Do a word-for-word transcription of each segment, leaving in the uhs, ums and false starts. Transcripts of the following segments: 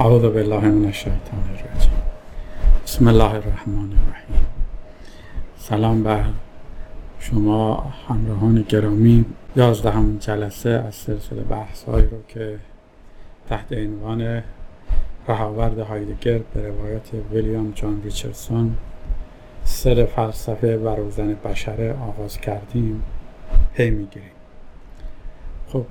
اعوذ بالله من الشیطان الرجیم. بسم الله الرحمن الرحیم. سلام بر شما همراهان گرامی. یازدهمین جلسه از سلسله بحث‌هایی رو که تحت عنوان رهاورد هایدگر به روایت ویلیام جان ریچاردسون سر فلسفه و روزن بشر آغاز کردیم پی میگیریم. خب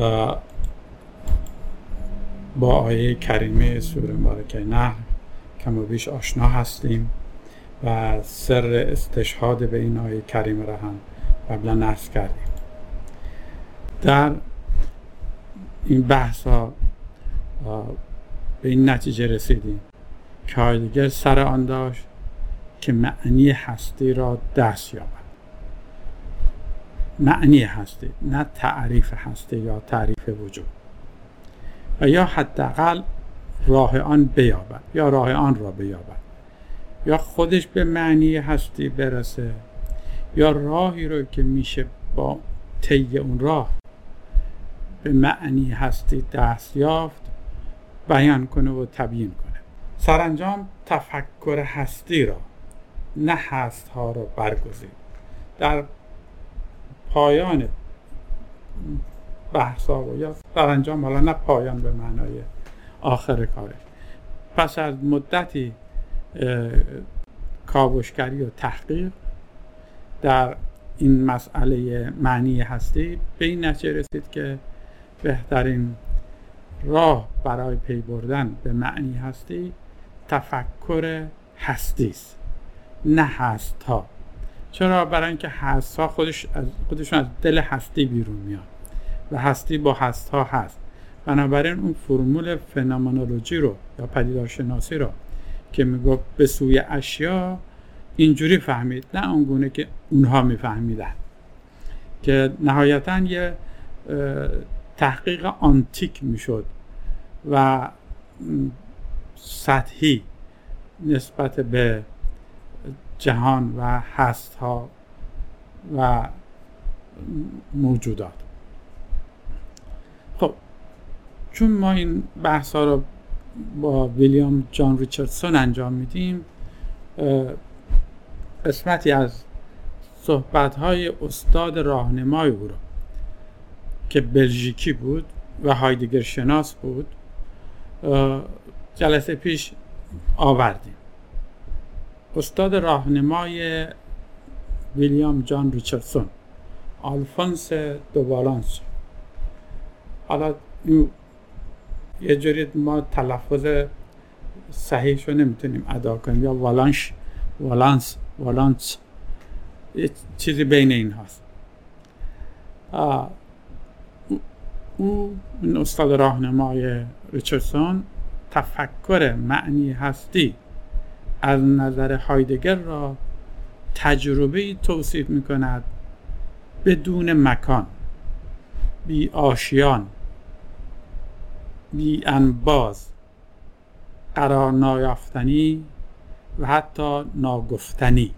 با آیه کریمه سوره مبارکه نحل کم و بیش آشنا هستیم و سر استشهاد به این آیه کریمه را هم قبلا عرض کردیم. در این بحث ها به این نتیجه رسیدیم که هایدگر سر آن داشت که معنی هستی را دست یابد. معنی هستی، نه تعریف هستی یا تعریف وجود، و یا حداقل راه آن بیابد یا راه آن را بیابد، یا خودش به معنی هستی برسه یا راهی رو که میشه با طی اون راه به معنی هستی دست یافت بیان کنه و تبیین کنه. سرانجام تفکر هستی را نه هست ها را برگزید. در پایان بحثا و یا سرانجام، حالا نه پایان به معنای آخر کاره، پس از مدتی کاوشگری و تحقیق در این مسئله معنی هستی به این نتیجه رسید که بهترین راه برای پی بردن به معنی هستی تفکر هستی است، نه هست ها. چرا؟ برای اینکه هست ها خودش از خودشون از دل هستی بیرون میاد و هستی با هست ها هست. بنابراین اون فرمول فنومنولوژی رو یا پدیدارشناسی رو که میگه به سوی اشیا اینجوری فهمید، نه اونگونه که اونها میفهمیدن، که نهایتاً یه تحقیق آنتیک میشد و سطحی نسبت به جهان و هست ها و موجودات. خب چون ما این بحث ها رو با ویلیام جان ریچاردسون انجام میدیم، قسمتی از صحبت های استاد راهنمای او رو که بلژیکی بود و هایدگر شناس بود جلسه پیش آوردیم. استاد راهنمای ویلیام جان ریچاردسون، آلفونس دو والانس. حالا یه جوری ما تلفظ صحیحش رو نمیتونیم ادا کنیم، یا والانش، والانس، والانس، یه چیزی بین این هاست. او این استاد راهنمای ریچاردسون تفکر معنی هستی از نظر هایدگر را تجربه‌ای توصیف می‌کند بدون مکان، بی آشیان، بی انباز، قرار نیافتنی و حتی ناگفتنی.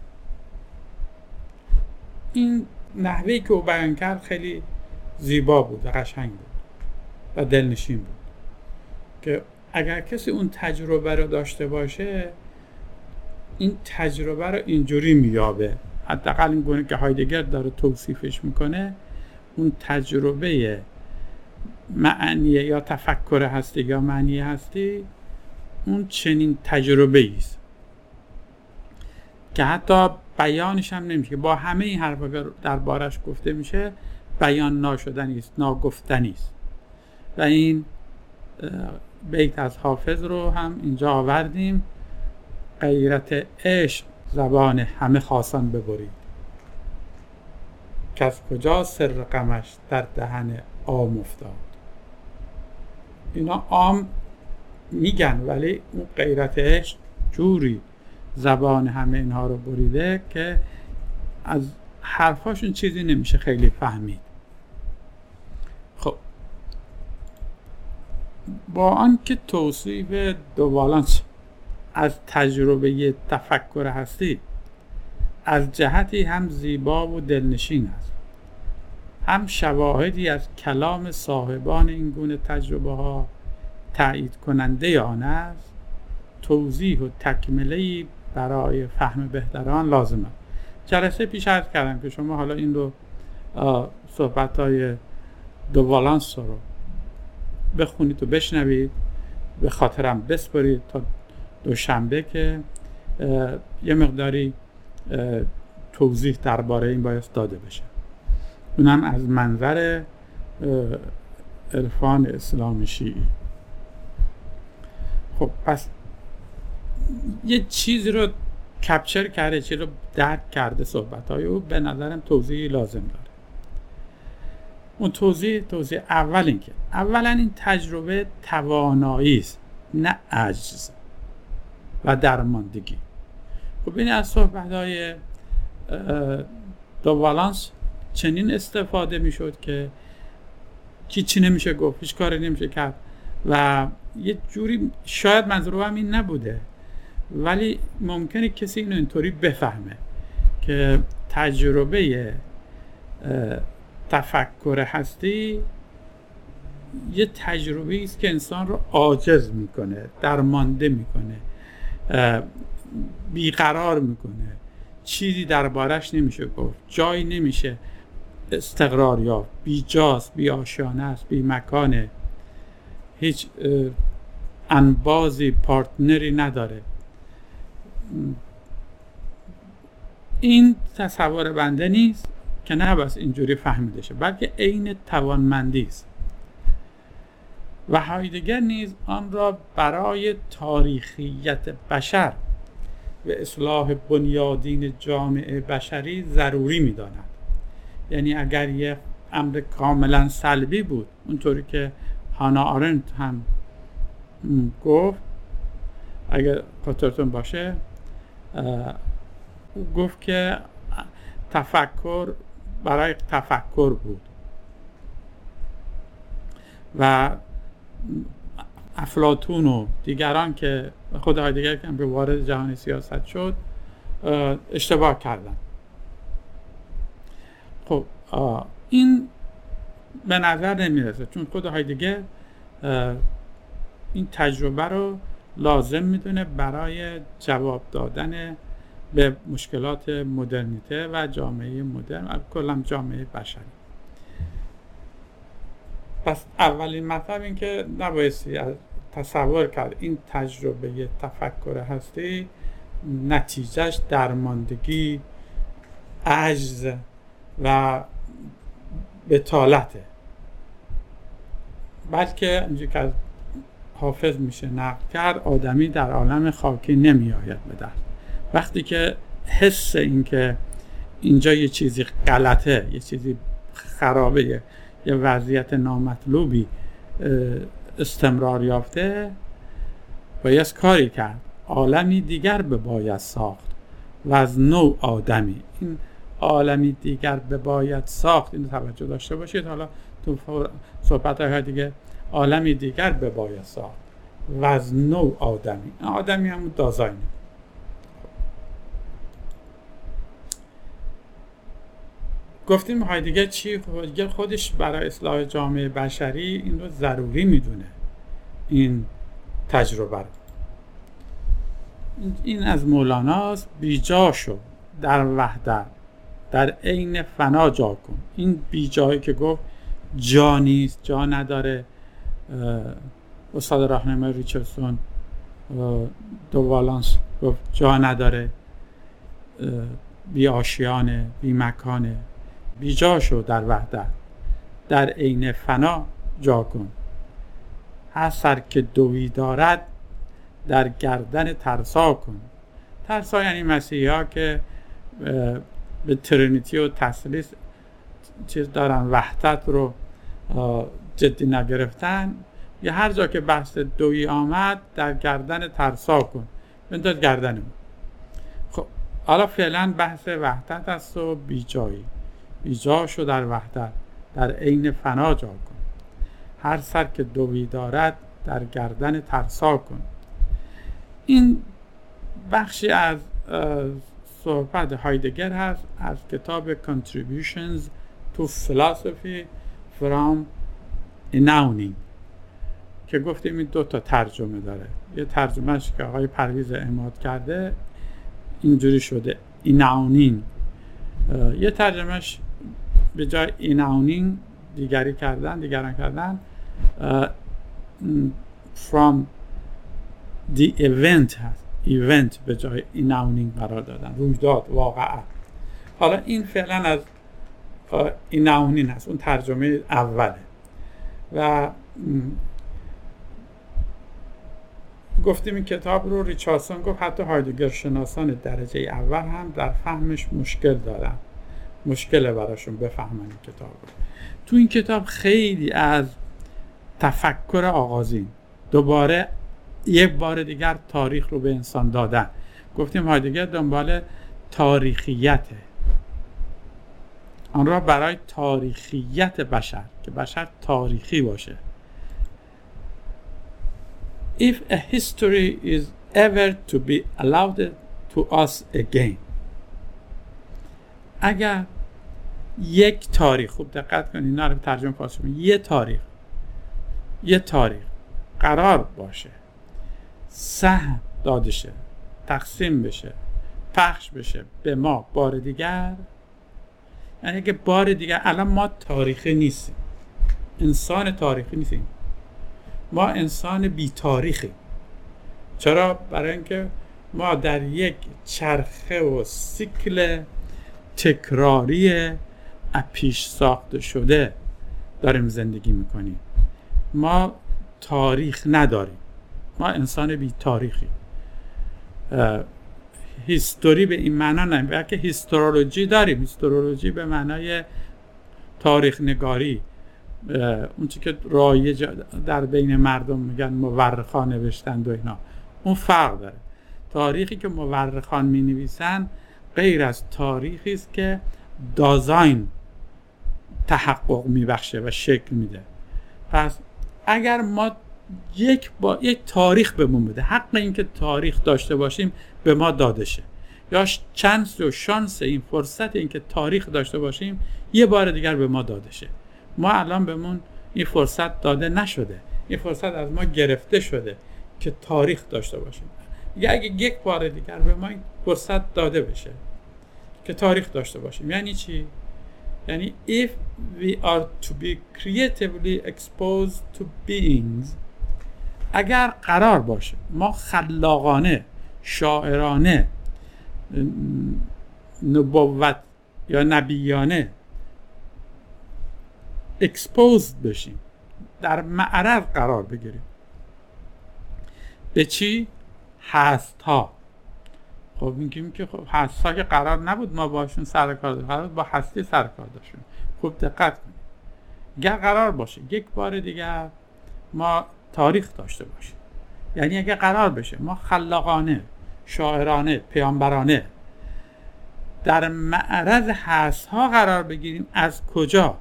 این نحوهی که او بیان کرد خیلی زیبا بود و قشنگ بود و دلنشین بود که اگر کسی اون تجربه رو داشته باشه این تجربه رو اینجوری میابه. حداقل این گونه که هایدگر داره توصیفش میکنه، اون تجربه معنی یا تفکر هستی یا معنی هستی اون چنین تجربه است که حتی بیانش هم نمیشه، با همه این حرفا که دربارش گفته میشه بیان ناشدنی است، ناگفتنی است. و این بیت از حافظ رو هم اینجا آوردیم: غیرت عشق زبان همه خاصان ببرید، که از کجا سر غمش در دهن عام افتاد. اینا عام میگن، ولی اون غیرت عشق جوری زبان همه اینها رو بریده که از حرفاشون چیزی نمیشه خیلی فهمید. خب با آن که توصیف دو والانس از تجربه تفکر هستی از جهتی هم زیبا و دلنشین است، هم شواهدی از کلام صاحبان این گونه تجربه ها تایید کننده آن است، توضیح و تکمله‌ای برای فهم بهتر آن لازم است. جلسه پیش عرض کردم که شما حالا این رو صحبت‌های دو والانس رو بخونید و بشنوید، به خاطرم بسپارید تا دوشنبه که یه مقداری توضیح درباره این باید داده بشه، اونم از منظر عرفان اسلام شیعی. خب پس یه چیزی رو کپچر کرده، چیزی رو درک کرده، صحبت‌های او به نظرم توضیحی لازم داره. اون توضیح توضیح اول این که اولا این تجربه توانایی است نه عجز و درماندگی. خب این از صحبت‌های دو والانس چنین استفاده میشد که هیچی نمیشه گفت، هیچ کاری نمیشه کرد و یه جوری شاید منظور هم این نبوده، ولی ممکنه کسی اینو اینطوری بفهمه که تجربه تفکر هستی یه تجربه است که انسان رو عاجز میکنه، درمانده میکنه، بیقرار میکنه، چیزی دربارش نمیشه گفت، جایی نمیشه استقرار یافت، بی جاست، بی آشیانه است، بی مکانه، هیچ انبازی، پارتنری نداره. این تصور بنده نیست که نه بس اینجوری فهمیده شه، بلکه عین توانمندی است و هایدگر نیز آن را برای تاریخیت بشر و اصلاح بنیادین جامعه بشری ضروری می‌داند. یعنی اگر یه امر کاملا سلبی بود، اونطوری که هانا آرنت هم گفت، اگر خاطرتون باشه گفت که تفکر برای تفکر بود و افلاطون و دیگران که خود هایدگر که به وارد جهان سیاست شد اشتباه کردن. خب این به نظر نمیرسه، چون خود هایدگر این تجربه رو لازم میدونه برای جواب دادن به مشکلات مدرنیته و جامعه مدرن و کلا جامعه بشری. پس اولین مطلب این که نبایستی تصور کرد این تجربه تفکر هستی نتیجهش درماندگی، عجز و بطالته، بلکه اینجا که حافظ میشه نقل کرد، آدمی در عالم خاکی نمی آید به دست. وقتی که حس این که اینجا یه چیزی غلطه، یه چیزی خرابه، یه وضعیت نامطلوبی استمرار یافته، باید کاری کرد، عالمی دیگر بباید ساخت و از نوع آدمی. این عالمی دیگر بباید ساخت، این توجه داشته باشید. حالا تو صحبت های دیگه عالمی دیگر بباید ساخت و از نوع آدمی، آدمی همون دازاینه. گفتیم هایدگر چی؟ هایدگر خودش برای اصلاح جامعه بشری این رو ضروری میدونه، این تجربه رو. این از مولاناست: بیجا شو در وحدت، در عین فنا جا کن. این بیجایی که گفت جا نیست، جا نداره. استاد راهنمای ریچاردسون دو والانس گفت جا نداره، بی آشیانه، بی مکانه. بیجا شو در وحدت، در عین فنا جا کن. هر سر که دوی دارد در گردن ترسا کن. ترسا یعنی مسیحی ها که به ترینیتی و تثلیث چیز دارن، وحدت رو جدی نگرفتن. یا هر جا که بحث دویی آمد در گردن ترسا کن، بنداز گردنمون. خب حالا فعلا بحث وحدت است و بیجایی. بیجا شو در وحدت، در عین فنا جا کن. هر سر که دویی دارد در گردن ترسا کن. این بخشی از صحبت هایدگر هست از کتاب Contributions to Philosophy from Enauning که گفتیم این دو تا ترجمه داره. یه ترجمهش که آقای پرویز عماد کرده اینجوری شده ایناونینگ، یه ترجمهش به جای ایناونینگ دیگری کردن دیگران کردن from the event هست، event به جای ایناونینگ قرار دادن، رویداد، واقعا. حالا این فعلا از ایناونینگ هست، اون ترجمه اوله. و گفتیم این کتاب رو ریچاردسون گفت حتی هایدگر شناسان درجه اول هم در فهمش مشکل دارن، مشکله براشون بفهمن این کتاب رو. تو این کتاب خیلی از تفکر آغازین دوباره یک بار دیگر تاریخ رو به انسان دادن. گفتیم هایدگر دنبال تاریخیته، آن را برای تاریخیت بشر، که بشر تاریخی باشه. If a history is ever to be allowed to us again، اگر یک تاریخ، خوب دقت کنید اینا رو ترجمه فارسی کنید، یه تاریخ یه تاریخ قرار باشه سهم داده شه، تقسیم بشه، پخش بشه به ما بار دیگر، یعنی که بار دیگر الان ما تاریخی نیستیم، انسان تاریخی نیستیم، ما انسان بی تاریخی. چرا؟ برای اینکه ما در یک چرخه و سیکل تکراری پیش ساخته شده داریم زندگی میکنیم. ما تاریخ نداریم، ما انسان بی تاریخی. هیستوری به این معنا نه، بلکه هیستورولوژی داریم. هیستورولوژی به معنای تاریخ نگاری، اون چی که رایج در بین مردم میگن مورخان نوشتند و اینا، اون فرق داره. تاریخی که مورخان می نویسن غیر از تاریخی است که دازاین تحقق میبخشه و شکل میده. پس اگر ما یک با یک تاریخ بهمون بده، حق این که تاریخ داشته باشیم به ما داده شه، یا چانس و شانس این فرصت این که تاریخ داشته باشیم یه بار دیگر به ما داده شه. ما الان بهمون این فرصت داده نشده، این فرصت از ما گرفته شده که تاریخ داشته باشیم. یا اگه یک بار دیگر به ما این فرصت داده بشه که تاریخ داشته باشیم، یعنی چی؟ یعنی if we are to be creatively exposed to beings، اگر قرار باشه ما خلاقانه، شاعرانه، نبوت یا نبیانه exposed بشیم، در معرض قرار بگیریم به چی؟ هست ها. خب میگیم که خب هست ها که قرار نبود ما باشون سر کار داشتیم، قرار با هستی سر کار داشتیم. خوب دقت کنید، اگر قرار باشه یک بار دیگر ما تاریخ داشته باشیم، یعنی اگر قرار بشه ما خلاقانه، شاعرانه، پیامبرانه در معرض هست ها قرار بگیریم، از کجا؟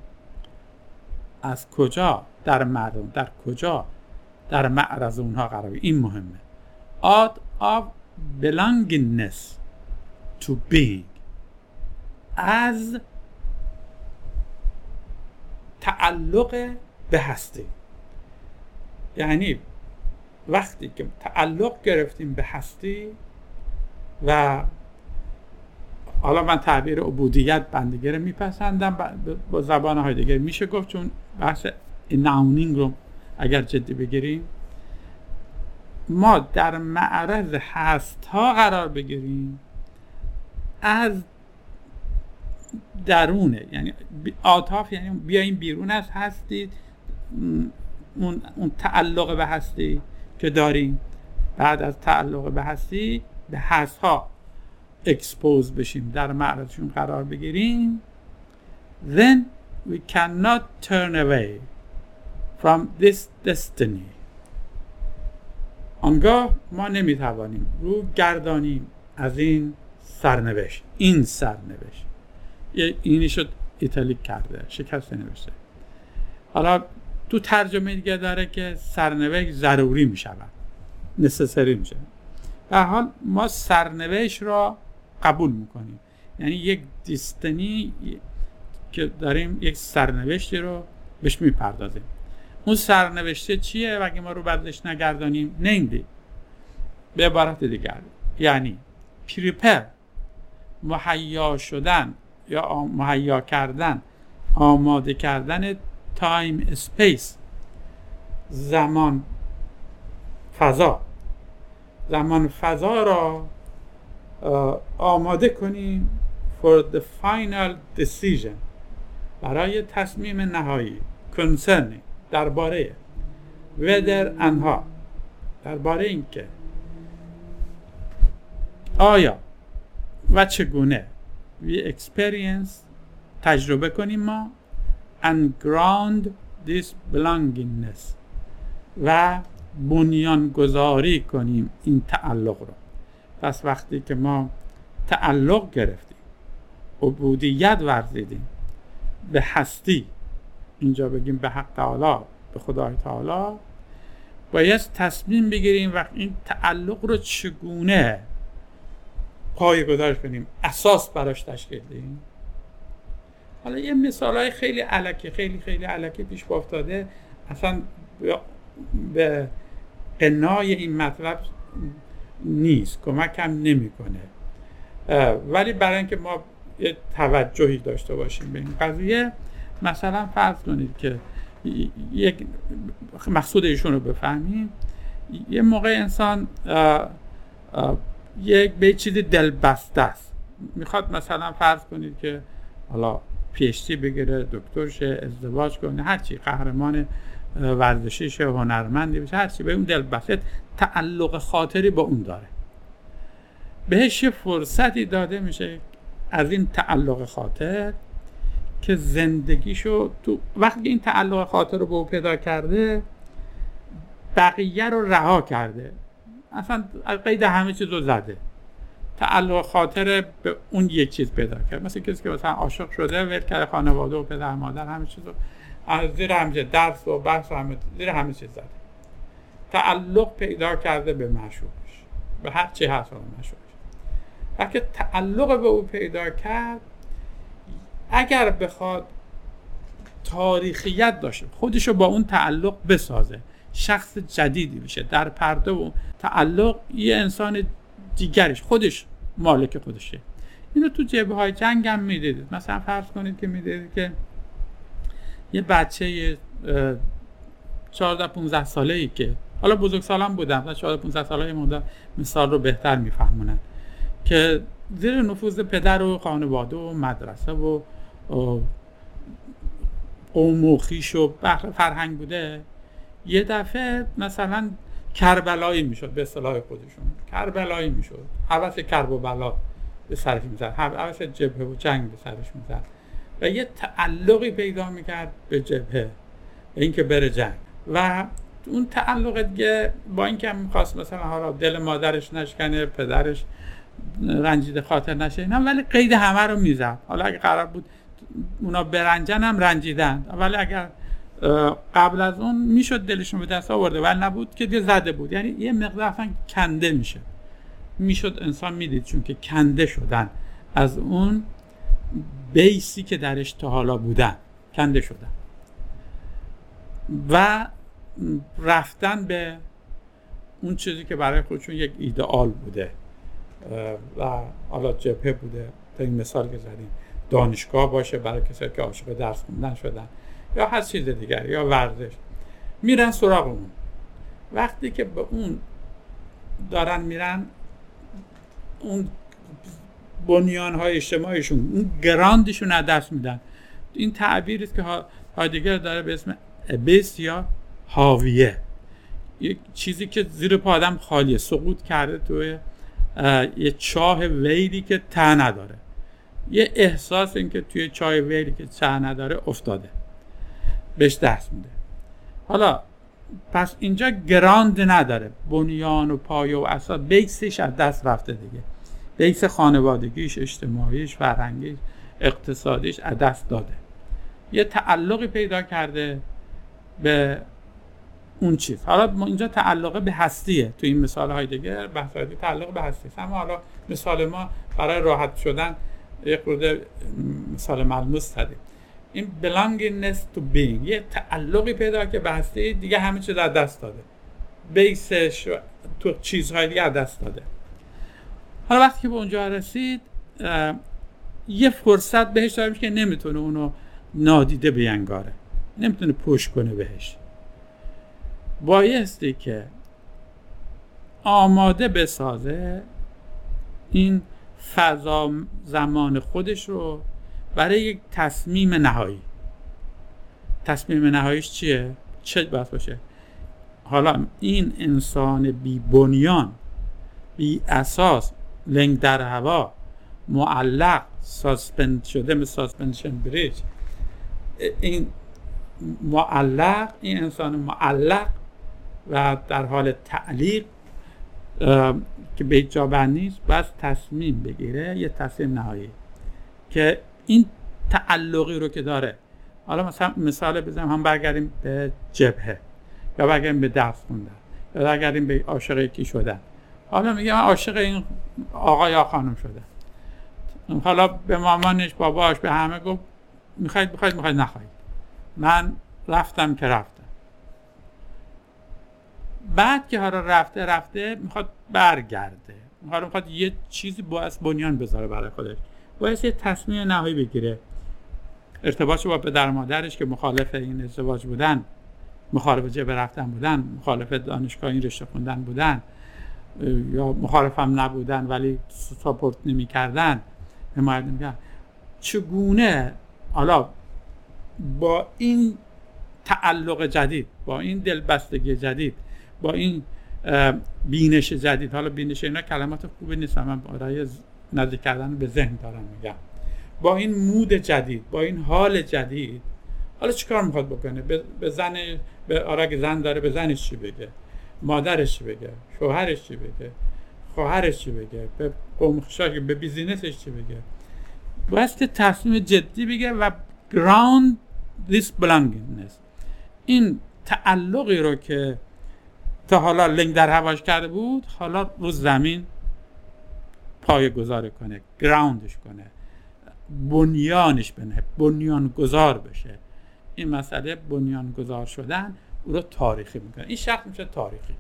از کجا؟ در مردم، در کجا در معرض اونها قرار بگیریم. این مهمه. out of belongingness to being، از تعلق به هستی. یعنی وقتی که تعلق گرفتیم به هستی، و حالا من تعبیر عبودیت بندگی رو میپسندم، با زبان هایدگر میشه گفت، چون بحث ایناونینگ رو اگر جدی بگیریم، ما در معرض هست ها قرار بگیریم از درونه، یعنی آتاف، یعنی بیایم بیرون از هستی، اون, اون تعلق به هستی که داریم، بعد از تعلق به هستی به هست ها اکسپوز بشیم، در معرضشون قرار بگیریم. then we cannot turn away from this destiny، آنگاه ما نمیتوانیم رو گردانیم از این سرنوشت. این سرنوشت اینی شد ایتالیک کرده، شکسته نوشته. حالا تو ترجمه دیگه داره که سرنوشت ضروری میشود، نسسری میشه. در حال ما سرنوشت را قبول میکنیم، یعنی یک دیستنی که داریم، یک سرنوشتی رو بهش میپردازیم. اون سرنوشته چیه و اگه ما رو بدش نگردانیم نمیدیم. به عبارت دیگر یعنی پریپر، مهیا شدن یا مهیا کردن، آماده کردن تایم اسپیس، زمان فضا زمان فضا را آماده کنیم for the final decision، برای تصمیم نهایی، concerning، درباره whether انها، درباره اینکه آیا و چگونه we experience، تجربه کنیم ما and ground this belongingness، و بنیانگذاری کنیم این تعلق رو. پس وقتی که ما تعلق گرفتیم، عبودیت ورزیدیم به هستی، اینجا بگیم به حق تعالی، به خدای تعالی، باید تصمیم بگیریم وقت این تعلق رو چگونه پایه‌گذاری کنیم، اساس براش تشکیل دهیم. حالا یه مثالای خیلی الکی خیلی خیلی الکی پیش افتاده، اصلا به قنای این مطلب نیست، کمک هم نمیکنه، ولی برای اینکه ما یه توجهی داشته باشیم به این قضیه، مثلا فرض کنید که یک مقصود ایشون رو بفهمیم. یه موقع انسان اه اه یک به چیز دلبسته است، میخواد مثلا فرض کنید که حالا پی اچ دی بگیره، دکتر شه، ازدواج کنه، هرچی، قهرمان ورزشی شه، هنرمندی بشه، هرچی، به اون دلبسته، تعلق خاطری با اون داره، بهش یه فرصتی داده میشه از این تعلق خاطر که زندگیشو تو وقتی این تعلق خاطر رو به او پیدا کرده، بقیه رو رها کرده، اصلا قید همه چیز رو زده، تعلق خاطر به اون یک چیز پیدا کرد. مثل کسی که مثلا عاشق شده، ول کرده خانواده و پدر مادر همه چیز رو، از زیر همه درس و بحث و همه زیر همه چیز زده، تعلق پیدا کرده به معشوقش، به هر چی هست به معشوقش. وقتی تعلق به او پیدا کرد، اگر بخواد تاریخیت داشته، خودشو با اون تعلق بسازه، شخص جدیدی بشه، در پرده و تعلق یه انسان دیگرش، خودش مالک خودشه. اینو تو جبهه‌های جنگ هم میدیدید. مثلا فرض کنید که میدیدید که یه بچه چهارده پانزده ساله‌ای که حالا بزرگسالان بودن، چهارده پانزده ساله‌ای مونده مثال رو بهتر میفهمونن، که زیر نفوذ پدر و خانواده و مدرسه و قوم و خویش و فرهنگ بوده، یه دفعه مثلا کربلایی میشد، به اصطلاح خودشون کربلایی میشد، حوث کرب و بلا به سرش میزد، حوث جبهه و جنگ به سرش میزد و یه تعلقی پیدا میکرد به جبهه، به اینکه بره جنگ. و اون تعلق دیگه با اینکه هم میخواست مثلا حالا دل مادرش نشکنه، پدرش رنجیده خاطر نشه اینا، ولی قید همه رو میزد. حالا اگه قرار بود اونا برنجن هم رنجیدن، ولی اگر قبل از اون میشد دلشون به دست آورده، ولی نبود که دیگه زده بود. یعنی یه مقدار اصلا کنده میشه، میشد انسان میدید چون که کنده شدن از اون بیسی که درش تا حالا بودن، کنده شدن و رفتن به اون چیزی که برای خودشون یک ایدئال بوده و حالا جبهه بوده، تا این مثال که زدیم، دانشگاه باشه برای کسایی که عاشق درس خوندن شدن، یا هر چیز دیگر، یا ورزش، میرن سراغ اون. وقتی که به اون دارن میرن، اون بنیان‌های اجتماعیشون، اون گراندشون از دست میدن. این تعبیری است که هایدگر داره به اسم ابیس یا حاویه، یک چیزی که زیر پا آدم خالیه، سقوط کرده توی یه چاه ویلی که ته نداره، یه احساس این که توی چاه ویلی که ته نداره افتاده، بهش دست میده. حالا پس اینجا گراند نداره، بنیان و پایه و اساس، بیسش از دست رفته دیگه، بیس خانوادگیش، اجتماعیش، فرهنگیش، اقتصادیش از دست داده، یه تعلقی پیدا کرده به اون چیز. حالا اینجا تعلق به هستیه، تو این مثال های دیگه بحث های تعلق به هستی، اما حالا مثال ما برای راحت شدن یک خورده مثال ملموس زدیم. این belongingness to being، یه تعلقی پیدا که به هستی دیگه همه چیز از دست داده، بیسش تو چیزهای دیگه از دست داده. حالا وقتی که به اونجا رسید یه فرصت بهش داره میشه که نمیتونه اونو نادیده بینگاره، نمیتونه پوش کنه بهش. بایستی که آماده بسازه این فضا زمان خودش رو برای یک تصمیم نهایی. تصمیم نهاییش چیه؟ چه باید باشه؟ حالا این انسان بی بنیان، بی اساس، لنگ در هوا، معلق، ساسپند شده مثل ساسپنشن بریج، این معلق، این انسان معلق و در حال تعلیق که به جا بند نیست، بس تصمیم بگیره، یه تصمیم نهایی که این تعلقی رو که داره. حالا مثلا مثال بزنم، هم برگردیم به جبهه یا برگردیم به درس خوندن یا برگردیم به عاشق یکی شدن. حالا میگه من عاشق این آقا یا خانم شدم، حالا به مامانش، باباش، به همه گفت میخواید بخواید میخواید نخواید، من رفتم که رفتم. بعد که حالا رفته رفته میخواد برگرده، حالا میخواد یه چیزی باعث بنیان بذاره برای خودش، باعث یه تصمیم نهایی بگیره. ارتباطش با پدر و مادرش که مخالف این ازدواج بودن، مخالف جبه رفتن بودن، مخالف دانشگاه این رشته خوندن بودن، یا مخالف هم نبودن ولی ساپورت نمی کردن، حمایت نمی کردن، چگونه حالا با این تعلق جدید، با این دلبستگی جدید، با این بینش جدید، حالا بینش اینا کلمات خوبی نیست، من برای نزدیک کردن به ذهن دارم میگم، با این مود جدید، با این حال جدید، حالا چیکار میخواد بکنه؟ به زن، به آرگ زن داره، به زنش چی بگه؟ مادرش چی بگه؟ شوهرش چی بگه؟ خواهرش چی بگه؟ به قومخشاش، به بیزینسش چی بگه؟ باید که تصمیم جدی بگه و ground this belongingness، این تعلقی رو که تا حالا لنگ در هواش کرده بود، حالا رو زمین پایه گذار کنه، گراوندش کنه، بنیانش بنه، بنیان گذار بشه. این مسئله بنیان گذار شدن او رو تاریخی میکنه. این شخص میشه تاریخی.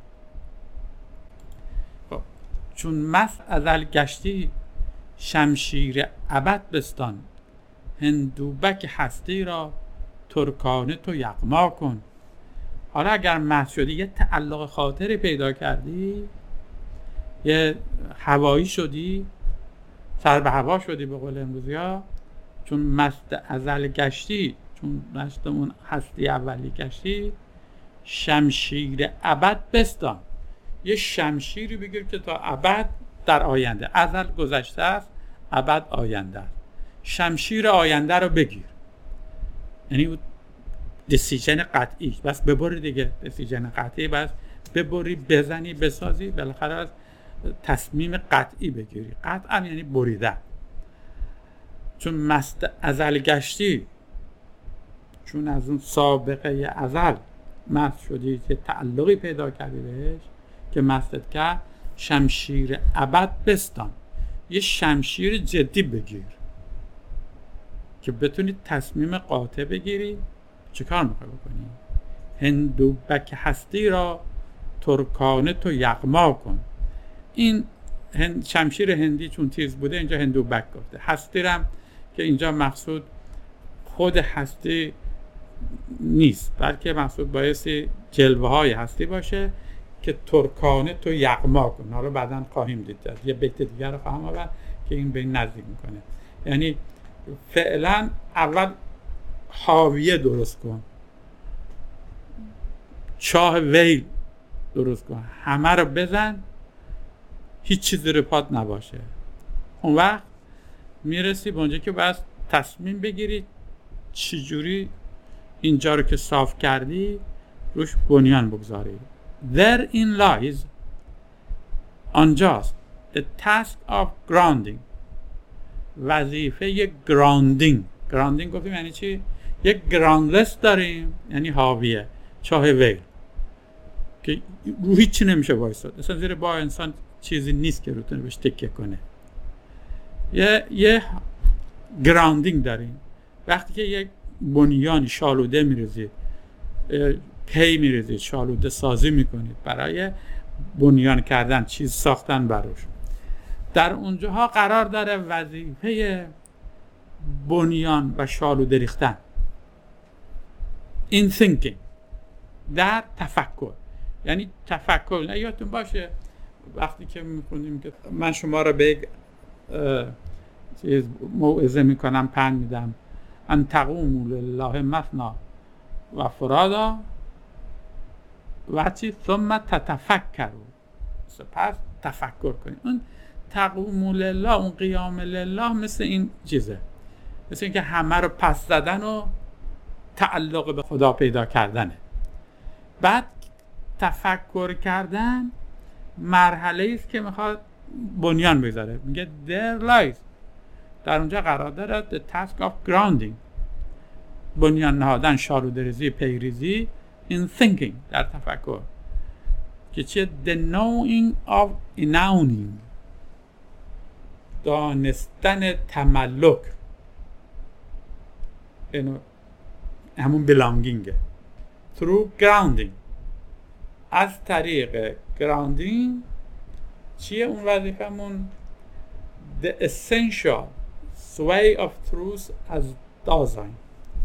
خب چون مست ازل گشتی شمشیر ابد بستان، هندوبک هستی را ترکانه تو یغما کن. حالا اگر مست شدی، یه تعلق خاطری پیدا کردی، یه هوایی شدی، سر به هوا شدی به قول امروزی ها، چون مست ازل گشتی، چون مست اون هستی اولی گشتی، شمشیر ابد بستان، یه شمشیری بگیر که تا ابد در آینده، ازل گذشته است، ابد آینده است، شمشیر آینده رو بگیر. یعنی دیسیژن قطعی، بس ببری دیگه، دیسیژن قطعی بس ببری، بزنی، بسازی، بالاخره از تصمیم قطعی بگیری. قطعا یعنی بریدن. چون مست ازل گشتی، چون از اون سابقه ازل مست شدی، که تعلقی پیدا کردی بهش که مستت کرد، شمشیر ابد بستان، یه شمشیر جدی بگیر که بتونی تصمیم قاطع بگیری. چه کار میخوای بکنی؟ هندوبک هستی را ترکانه تو یغما کن. این هند، شمشیر هندی چون تیز بوده اینجا هندوبک گفته، هستی رم که اینجا مقصود خود هستی نیست، بلکه مقصود بایستی جلوه های هستی باشه که ترکانه تو یغما کن. حالا بعداً خواهیم دید، یه بیت دیگر رو خواهم آورد که این به این نزدیک میکنه. یعنی فعلا اول حاویه درست کن، چاه ویل درست کن، همه رو بزن، هیچ چیزی رو پات نباشه. اون وقت میرسی به اونجا که باید تصمیم بگیری چجوری اینجا رو که صاف کردی روش بنیان بگذاری. Therein lies آنجاست the task of grounding، وظیفه یک گراندینگ. گراندینگ گفتیم یعنی چی؟ یک گراندلس داریم، یعنی حاویه، چاه ویل که رو هیچی نمیشه وایساد، اصلا زیر با انسان چیزی نیست که روتونه بهش تکیه کنه. یه یه گراندینگ داریم. وقتی که یک بنیانی شالوده می‌ریزید، پی می‌ریزید، شالوده سازی می‌کنید برای بنیان کردن، چیز ساختن براش. در اونجاها قرار داره وظیفه بنیان و شالوده ریختن، in thinking، در تفکر. یعنی تفکر، نه یادتون باشه وقتی که می‌خونیم که من شما را به یک چیز موعظه میکنم، پند میدم، ان تقوموا لله مثنا و فرادا و چی ثم تتفکروا، سپس تفکر کنید. اون تقوموا لله، اون قیام لله مثل این چیزه، مثل اینکه همه رو پس زدن و تعلق به خدا پیدا کردنه. بعد تفکر کردن مرحله است که میخواد بنیان بگذاره، میگه there lies، در اونجا قرار داره the task of grounding، بنیان نهادن، شالوده ریزی، پیریزی in thinking، در تفکر، که چیه the knowing of announcing، دانستن تملک، اینو همون belonging، through grounding، از طریق grounding چیه اون وظیفمون؟ the essential sway of truth as دازاین،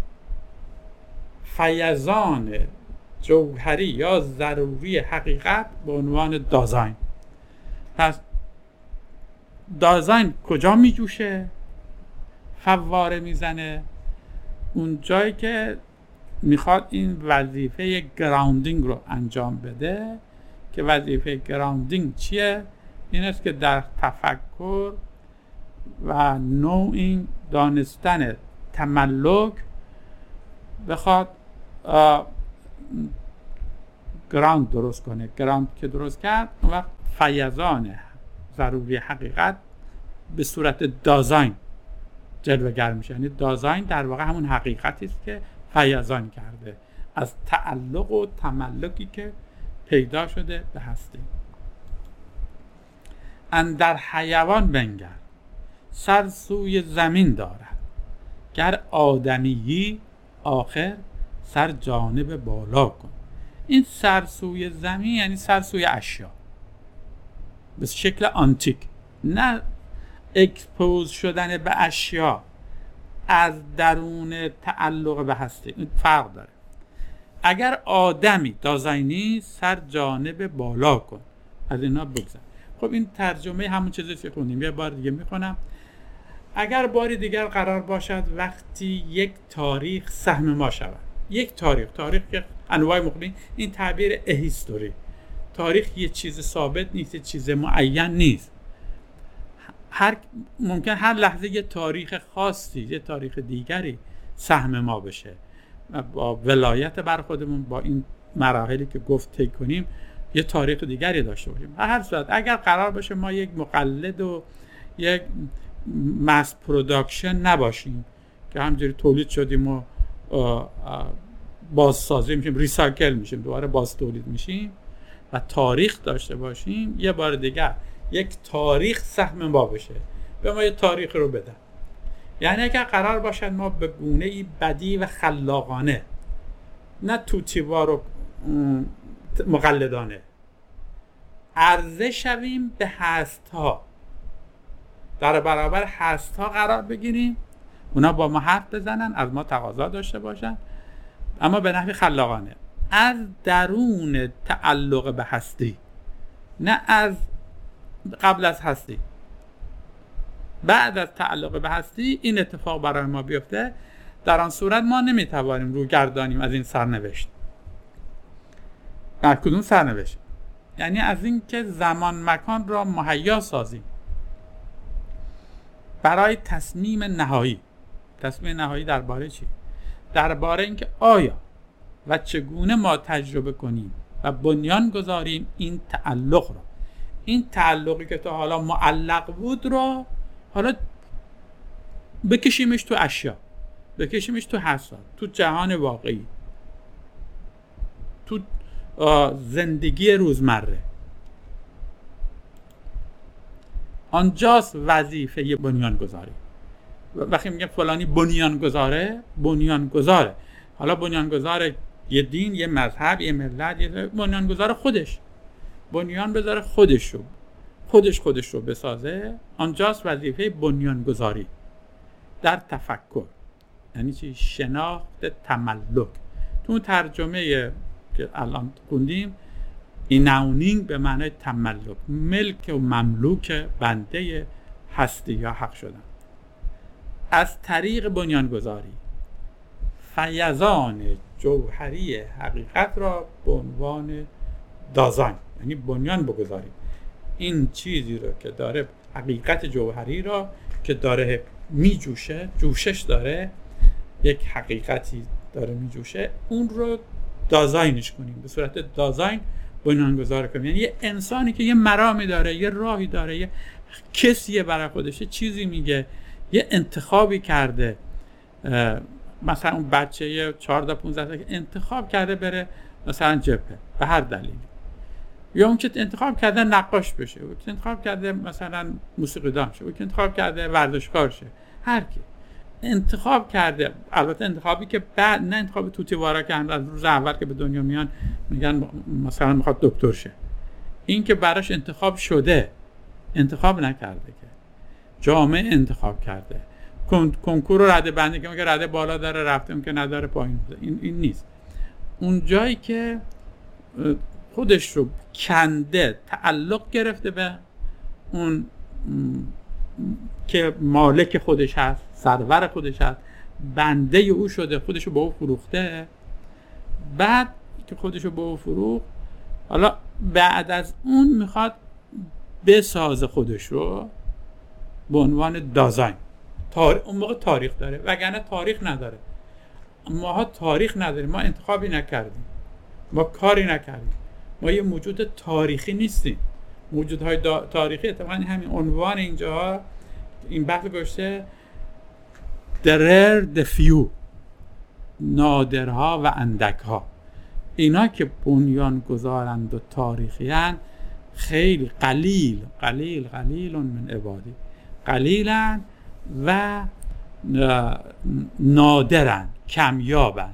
فیضان جوهری یا ضروری حقیقت به عنوان دازاین. پس دازاین کجا می جوشه؟ فواره میزنه اون جایی که میخواد این وظیفه گراوندینگ رو انجام بده، که وظیفه گراوندینگ چیه؟ این است که در تفکر و نوعین دانستن تملک بخواد گراوند درست کنه. گراوند که درست کرد اون وقت فیضان ضروری حقیقت به صورت دازاین جلوه‌گر میشه. یعنی دازاین در واقع همون حقیقتی است که فیضان کرده از تعلق و تملکی که پیدا شده به هستی. اندر حیوان بنگر سر سوی زمین دارد، گر آدمیی آخر سر جانب بالا کن. این سر سوی زمین یعنی سر سوی اشیا به شکل آنتیک، نه اکسپوز شدن به اشیا از درون تعلق به هستی. این فرق داره. اگر آدمی دازاینی سر جانب بالا کن، از اینا بگذر. خب این ترجمه همون چیزی که خوندیم، یه بار دیگه میخونم. اگر باری دیگر قرار باشد وقتی یک تاریخ سهم ما شود، یک تاریخ تاریخ که انواع مختلف، این تعبیر اهیستوری، تاریخ یه چیز ثابت نیست، یه چیز معین نیست. هر ممکن هر لحظه یه تاریخ خاصی، یه تاریخ دیگری سهم ما بشه، با ولایت بر خودمون، با این مراحلی که گفت طی کنیم یه تاریخ دیگری داشته باشیم. هر صورت اگر قرار باشه ما یک مقلد و یک ماس پروداکشن نباشیم که همجوری تولید شدیم و بازسازی میشیم، ریسایکل میشیم، دوباره باز تولید میشیم، و تاریخ داشته باشیم، یه بار دیگر یک تاریخ سهم ما بشه، به ما یه تاریخ رو بدن. یعنی اگر قرار باشد ما به گونه‌ای بدی و خلاقانه، نه توتیوار و مقلدانه، عرضه شویم به هست‌ها، در برابر هست‌ها قرار بگیریم، اونا با ما حرف بزنن، از ما تقاضا داشته باشن، اما به نحو خلاقانه، از درون تعلق به هستی، نه از قبل از هستی. بعد از تعلق به هستی این اتفاق برای ما بیفته، در آن صورت ما نمیتوانیم رو گردانیم از این سرنوشت. در کدوم سرنوشت؟ یعنی از این که زمان مکان را مهیا سازیم برای تصمیم نهایی. تصمیم نهایی درباره چی؟ درباره اینکه آیا و چگونه ما تجربه کنیم و بنیان گذاریم این تعلق را، این تعلقی که تا حالا معلق بود را حالا بکشیمش تو اشیا، بکشیمش تو حساب، تو جهان واقعی، تو زندگی روزمره. آنجاست وظیفه بنیان گذاری. وقتی میگه فلانی بنیانگذاره، بنیانگذاره. حالا بنیانگذار یه دین، یه مذهب، یه ملت، یه بنیانگذار خودش، بنیان بذاره خودش رو، خودش خودش رو بسازه. آنجاست وظیفه بنیانگذاری در تفکر. یعنی چی؟ شناخت تملک. تو ترجمه که الان خوندیم، ایناونینگ به معنای تملک، ملک و مملوک بنده هستی یا حق شدن. از طریق بنیانگذاری فیضان جوهری حقیقت را به عنوان دازاین، یعنی بنیان بگذاریم این چیزی رو که داره، حقیقت جوهری را که داره می جوشه، جوشش داره، یک حقیقتی داره می جوشه، اون رو دازاینش کنیم، به صورت دازاین بنیانگذار کنیم. یعنی یه انسانی که یه مرامی داره، یه راهی داره، یه کسیه برای خودش، یه چیزی میگه، یه انتخابی کرده. مثلا اون بچه چهارده پانزده ساله که انتخاب کرده بره مثلا جبهه به هر دلیلی، یا اون که انتخاب کرده نقاش بشه، اون که انتخاب کرده مثلا موسیقیدان شه، اون که انتخاب کرده ورزشکار شه، هر کی انتخاب کرده. البته انتخابی که بعد، نه انتخاب توتیوارا که از روز اول که به دنیا میان میگن مثلا میخواد دکتر شه، این که براش انتخاب شده، انتخاب نکرده که جامعه انتخاب کرده. کنکور رو رده بندی که میگه رده بالا داره رفته، اون که نداره پایین بوده. این این نیست. اون جایی که خودش رو کنده، تعلق گرفته به اون که مالک خودش هست، سرور خودش هست، بنده او شده، خودش رو به او فروخته. بعد که خودش رو به او فروخت، حالا بعد از اون میخواد بساز خودش رو به عنوان دازاین. تاریخ، اون موقع تاریخ داره، وگرنه تاریخ نداره. ماها تاریخ نداریم، ما انتخابی نکردیم، ما کاری نکردیم، ما یه موجود تاریخی نیستیم. موجودهای تاریخی اتفاقا همین عنوان اینجا این بحث گذشته the rare the few، نادرها و اندکها. اینا که بنیان گذارند و تاریخیان خیلی قلیل قلیل قلیل من عبادی، قلیلن و نادرن، کمیابن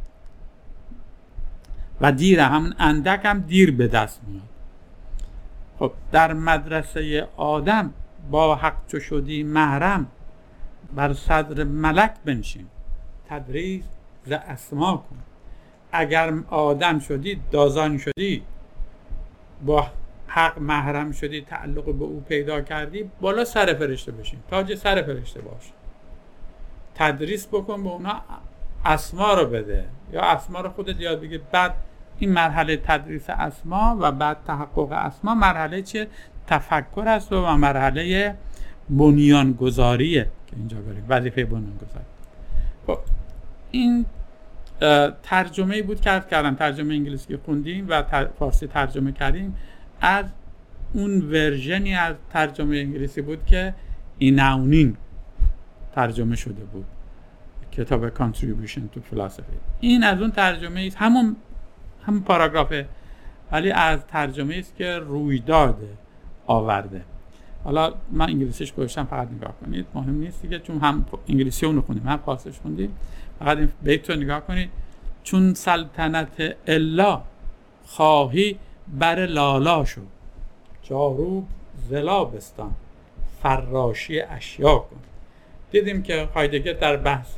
و دیر، همون اندک هم دیر به دست میاد. خب در مدرسه آدم با حق چو شدی محرم، بر صدر ملک بنشین تدریس ز اسما کن. اگر آدم شدی، دازان شدی، با حق محرم شدی، تعلق به او پیدا کردی، بالا سر فرشته بشین، تاج سر فرشته باش، تدریس بکن به اونا، اسما رو بده یا اسما رو خودت یاد بگیر. بعد این مرحله تدریس اسما و بعد تحقق اسما مرحله چیه؟ تفکر است و مرحله بنیانگذاریه که اینجا بریم، وظیفه بنیانگذاری. خب این ترجمه‌ای بود که عرض کردم، ترجمه انگلیسی که خوندیم و تر... فارسی ترجمه کردیم، از اون ورژنی از ترجمه انگلیسی بود که ایناونینگ ترجمه شده بود، کتاب Contribution to Philosophy. این از اون ترجمه است، همون همون پاراگرافه، ولی از ترجمه است که رویداد آورده. حالا من انگلیسیش گذاشتم، فقط نگاه کنید، مهم نیست دیگه، چون هم انگلیسی اون رو خوندیم هم فارسیش خوندیم. فقط این بیت رو نگاه کنید: چون سلطنت الا خواهی بر لالا شو، جاروب زلا بستان فراشی اشیا کن. دیدیم که هایدگر در بحث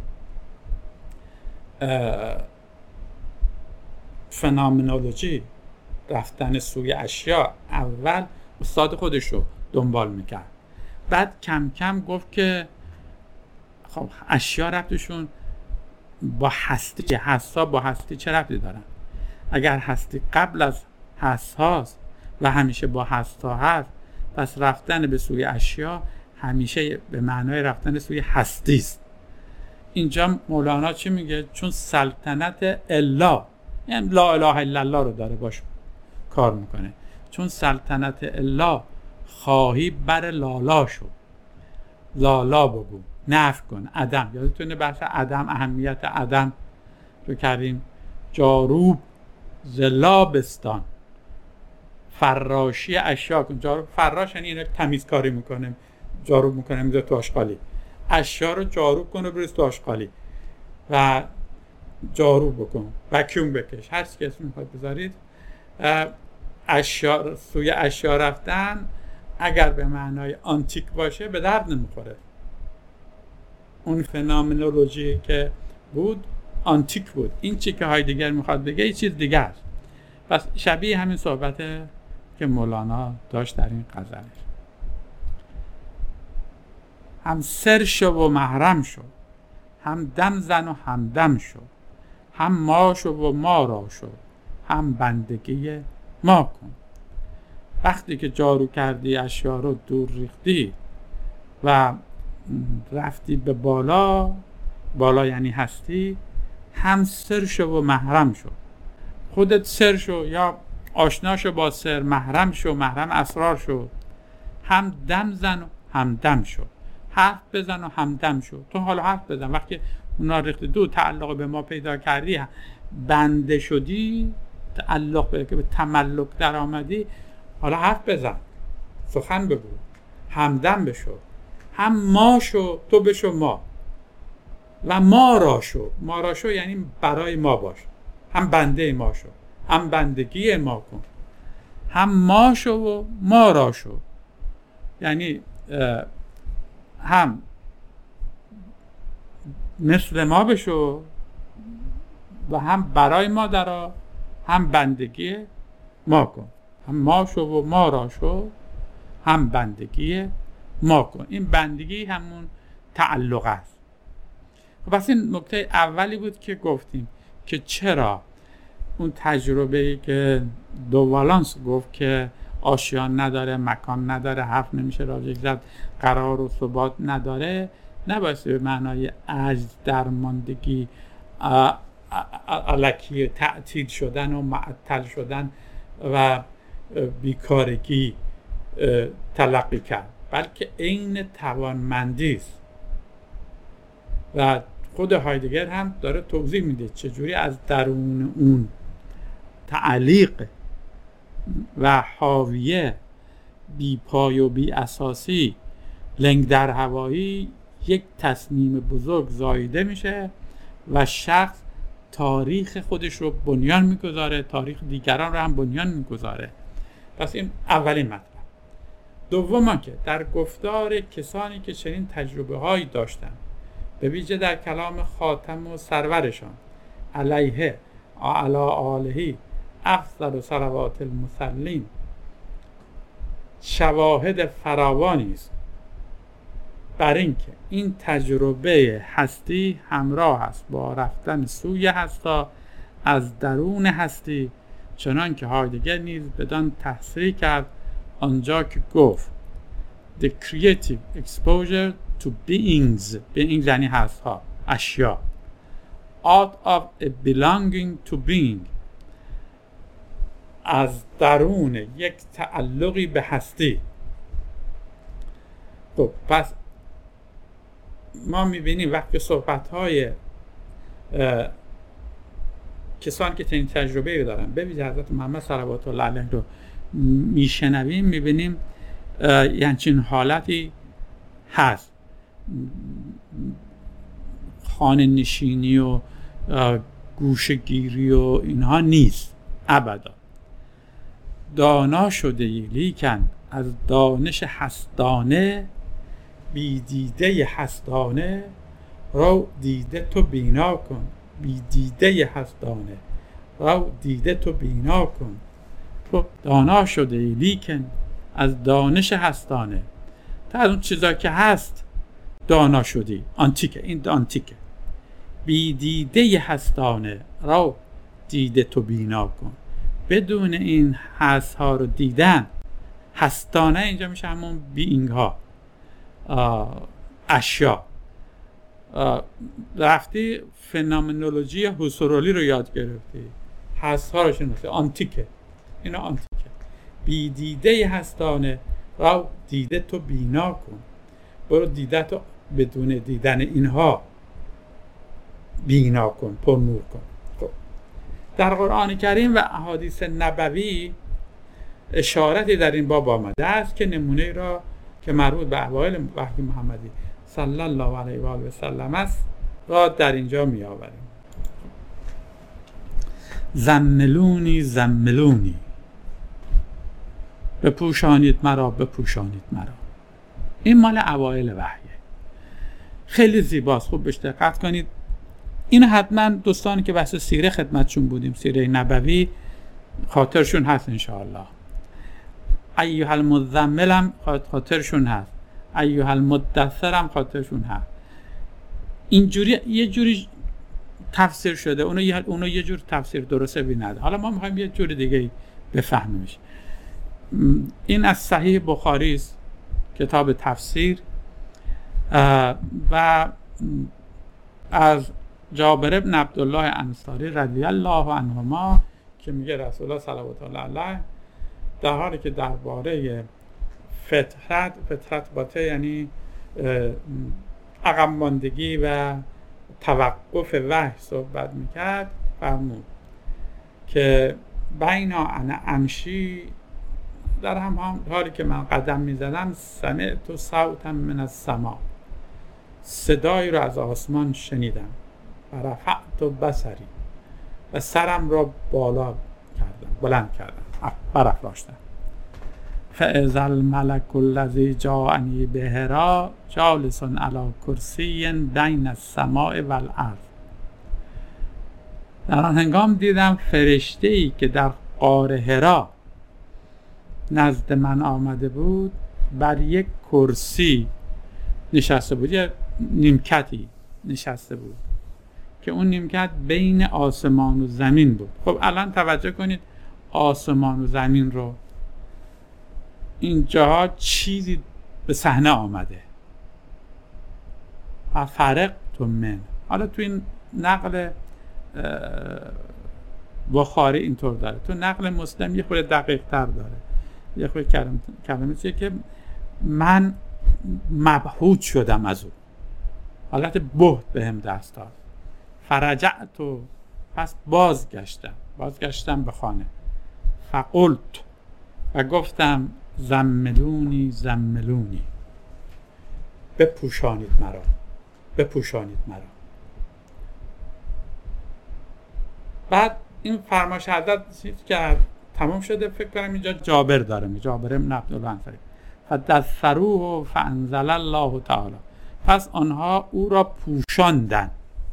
فنومنولوژی، رفتن سوی اشیا، اول استاد خودش رو دنبال میکرد، بعد کم کم گفت که خب اشیا ربطشون با هستی چه؟ هستا با هستی چه ربطی دارن؟ اگر هستی قبل از هست هاست و همیشه با هستا هست، پس رفتن به سوی اشیا همیشه به معنای رفتن سوی هستی است. اینجا مولانا چی میگه؟ چون سلطنت الا، یعنی لا اله الا الله رو داره باش کار میکنه. چون سلطنت الا خواهی بر لالا شو، لالا بگو، نفی کن، عدم. یادتونه بحث عدم، اهمیت عدم رو کردیم. جاروب زلا بستان فراشی اشیا کن. جاروب، فراش یعنی اینو تمیز کاری میکنه، جاروب میکنه میذاره تو آشغالی. اشیا رو جارو کن و بریز تو آشغالی و جارو بکن، وکیوم بکش، هر چی که اسم میخواید بذارید. اشیا، سوی اشیا رفتن اگر به معنای آنتیک باشه به درد نمیخوره. اون فنومنولوژی که بود آنتیک بود. این چی که هایدگر میخواد بگه یه چیز دیگه است. پس شبیه همین صحبت که مولانا داشت در این غزلش. هم سر شو و محرم شو، هم دم زن و هم دم شو، هم ما شو و ما را شو، هم بندگی ما کن. وقتی که جارو کردی اشیا رو دور ریختی و رفتی به بالا، بالا یعنی هستی، هم سر شو و محرم شو. خودت سر شو یا آشنا شو با سر، محرم شو، محرم اسرار شو. هم دم زن و هم دم شو، حرف بزن و همدم شو. تو حالا حرف بزن، وقتی اونا ریختی دو تعلق به ما پیدا کردی، بنده شدی، تعلق به که به تملک در آمدی، حالا حرف بزن، سخن بگو، همدم بشو. هم ما شو، تو بشو ما، و ما را شو. ما را شو یعنی برای ما باش. هم بنده ما شو، هم بندگی ما کن. هم ما شو و ما را شو یعنی هم مثل ما بشو و هم برای ما درآ، هم بندگی ما کن. هم ما شو و ما را شو، هم بندگی ما کن. این بندگی همون تعلق است. پس این نکته اولی بود که گفتیم که چرا اون تجربه‌ای که دو والانس گفت که آشیان نداره، مکان نداره، حرف نمیشه راجع زد، قرار و ثبات نداره، نباید به معنای عجز، درماندگی، الکی تعطیل شدن و معطل شدن و بیکارگی تلقی کرد، بلکه عین توانمندی است. و خود هایدگر هم داره توضیح میده چجوری از درون اون تعلیق و حاویه بی پای و بی اساسی، لنگ در هوایی، یک تصمیم بزرگ زاییده میشه و شخص تاریخ خودش رو بنیان میگذاره، تاریخ دیگران رو هم بنیان میگذاره. پس این اولین مطلب. دوما که در گفتار کسانی که چنین تجربه هایی داشتن، به ویژه در کلام خاتم و سرورشان علیه علی آله افضل صلوات المصلین، شواهد فراوانی است بر اینکه این تجربه هستی همراه است با رفتن سوی هستا از درون هستی، چنان که هایدگر نیز بدان تحصیل کرد آنجا که گفت The creative exposure to beings، beings یعنی هستها، اشیا، out of a belonging to being، از درون یک تعلقی به هستی. خب پس ما میبینیم وقتی صحبت‌های کسانی که چنین تجربه‌ای دارن، به ویژه حضرت محمد صلوات الله علیه رو میشنویم، میبینیم یعنی چنین حالتی هست. خانه نشینی و گوشه گیری و اینها نیست ابدا. دانا شده ای لیکن از دانش هستانه، بی دیده هستانه رو دیده تو بینا کن. بی دیده هستانه رو دیده تو بینا کن. تو دانا شده ای لیکن از دانش هستانه، تا از اون چیزا که هست دانا شدی. آنتیکه، این آنتیکه. بی دیده هستانه رو دیده تو بینا کن. بدون این هست ها رو دیدن، هستانه اینجا میشه همون بینگ ها، اشیا. رفتی فنومنولوژی هوسرولی رو یاد گرفتی، هست ها رو شناسی، آنتیکه. اینا آنتیکه. بی دیده هستانه رو دیده تو بینا کن. برو دیده تو بدون دیدن اینها بینا کن، پر نور کن. خب در قرآن کریم و احادیث نبوی اشارتی در این باب آمده است که نمونه را که مربوط به اوایل وحی محمدی صلی الله علیه و آله و سلم است را در اینجا می آوریم. زملونی زملونی، بپوشانید مرا بپوشانید مرا. این مال اوایل وحیه، خیلی زیباست، خوب بهش دقت کنید. این حتما دوستانی که بحث سیره خدمتشون بودیم، سیره نبوی، خاطرشون هست انشاءالله. ایها المزمل هم خاطرشون هست، ایها المدثر هم خاطرشون هست. اینجوری یه جوری تفسیر شده، اونو یه اونو یه جور تفسیر درسته بینده. حالا ما میخوایم یه جور دیگه بفهمیمش. این از صحیح بخاری است، کتاب تفسیر، و از جابر بن عبدالله انصاری رضی الله عنهما که میگه رسول الله صلوات الله علیه در حالی که درباره فطرت فطرت باته یعنی عقب ماندگی و توقف وحی صحبت میکرد، فرمود که بینا انا امشی، در هم, هم حالی که من قدم میزدم، سمعت صوتا من السما، صدایی رو از آسمان شنیدم، و رفعت بصری، و سرم را بالا کردم، بلند کردم، برافراشتم. فاذا الملك الذي جاءني بهرا جالس على کرسی بین السماء والارض. در آن هنگام دیدم فرشته‌ای که در غار حرا نزد من آمده بود بر یک کرسی نشسته بود، یه نیمکتی نشسته بود که اون نیمکت بین آسمان و زمین بود. خب الان توجه کنید آسمان و زمین رو، اینجا چیزی به صحنه آمده، فرقت من. حالا تو این نقل بخاری اینطور داره، تو نقل مسلم یه خورده دقیق تر داره، یه خورده کلمه کلمه چیه که من مبهوت شدم از او، حالت بهت به هم دست داد. فرجعت، و پس بازگشتم بازگشتم به خانه. فقلت، و گفتم زملونی زملونی، بپوشانید مرا بپوشانید مرا. بعد این فرمایش حضرت چیز که تمام شده، فکر کنم اینجا جابر داره، جابر بن عبدالله انصاری، فدثروه فانزل الله تعالی، پس آنها او را پوشاندن،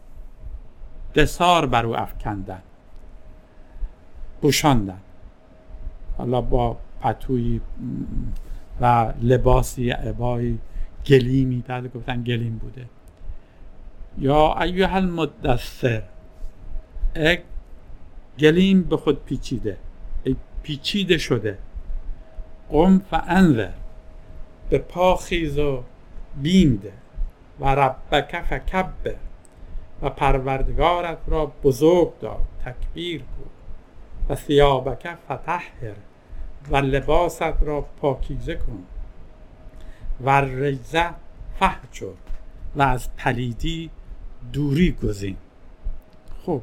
دثار بر او افکندن، پوشاندن، حالا با پتویی و لباسی عبایی گلیمی، بعد گفتن گلیم بوده. یا ایها المدثر، ای گلیم به خود پیچیده، ای پیچیده شده. قم فانذر، به پا خیز و بیم ده. و ربک فکبر، و پروردگارت را بزرگ دار، تکبیر کن. و ثیابک فطهر، و لباست را پاکیزه کن. و رجز فهجر، و از پلیدی دوری گزین. خب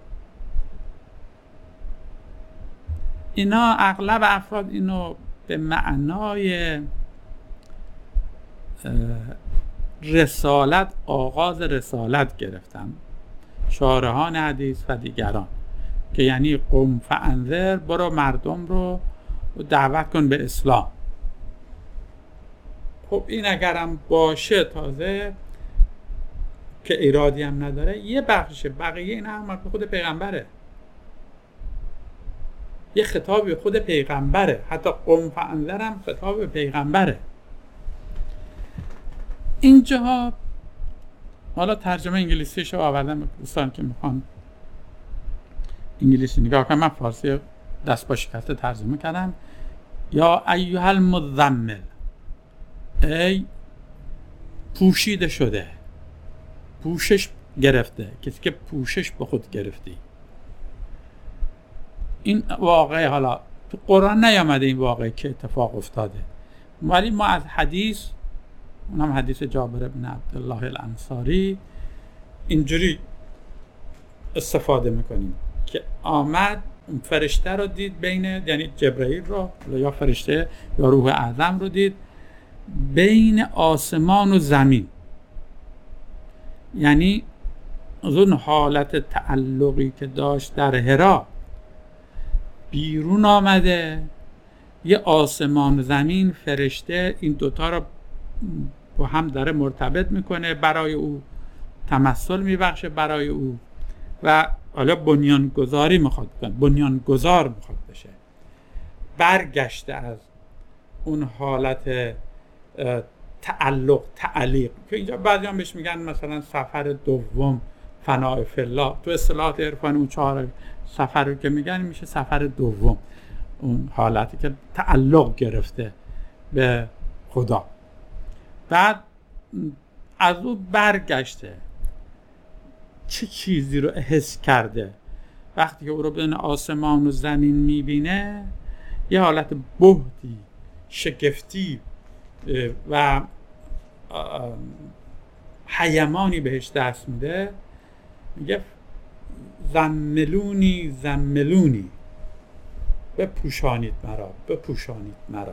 اینا اغلب افراد اینو به معنای رسالت، آغاز رسالت گرفتن، شارحان حدیث و دیگران، که یعنی قم فانذر، برو مردم رو دعوت کن به اسلام. خب این اگرم باشه تازه که ایرادی هم نداره، یه بخشه، بقیه این هم به خود پیغمبره، یه خطابی خود پیغمبره، حتی قم فانذر هم خطاب پیغمبره. اینجا حالا ترجمه انگلیسیش رو آوردم به دوستان که میخوان انگلیسی نگاه کنم، من فارسی دست با شکسته ترجمه کردم. یا ایها المزمل، ای پوشیده شده، پوشش گرفته، کسی که پوشش به خود گرفتی. این واقعه حالا تو قرآن نیامده این واقعه که اتفاق افتاده، ولی ما از حدیث، اونم حدیث جابر بن عبدالله الانصاری، اینجوری استفاده میکنیم که آمد اون فرشته رو دید بین، یعنی جبرئیل رو یا فرشته یا روح اعظم رو دید بین آسمان و زمین. یعنی از اون حالت تعلقی که داشت در حرا بیرون آمده، یه آسمان زمین فرشته این دوتا رو با هم داره مرتبط میکنه، برای او تمثل میبخشه، برای او و حالا بنیانگذاری میخواد کنه، بنیانگذار میخواد بشه. برگشته از اون حالت تعلق تعلیق که اینجا بعضی هم بهش میگن مثلا سفر دوم فناء فی الله. تو اصطلاحات عرفانی اون چهار سفر رو که میگن میشه سفر دوم، اون حالتی که تعلق گرفته به خدا. بعد از او برگشته، چه چیزی رو حس کرده؟ وقتی که او رو بین آسمان و زمین میبینه یه حالت بهتی، شگفتی و حیمانی بهش دست میده. میگه زملونی زملونی، بپوشانید مرا، بپوشانید مرا.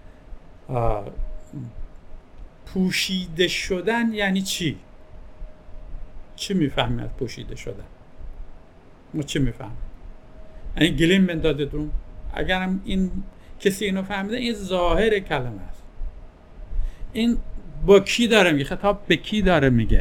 پوشیده شدن یعنی چی؟ چی میفهمی از پوشیده شدن؟ ما چی میفهمی؟ یعنی گلیم بندازه درون. اگرم این کسی اینو فهمیده، این ظاهر کلمه است. این با کی داره میگه؟ خطاب به کی داره میگه؟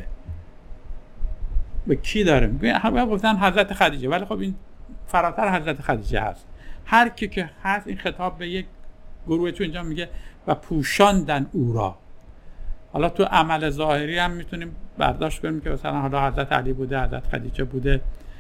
به کی داره میگه؟ همه گفتن حضرت خدیجه، ولی خب این فراتر حضرت خدیجه هست. هر کی که هست این خطاب به یک گروه، تو اینجا میگه و پوشاندن او را. حالا تو عمل ظاهری هم میتونیم برداشت کنیم که مثلا حالا حضرت علی بوده، حضرت خدیجه بوده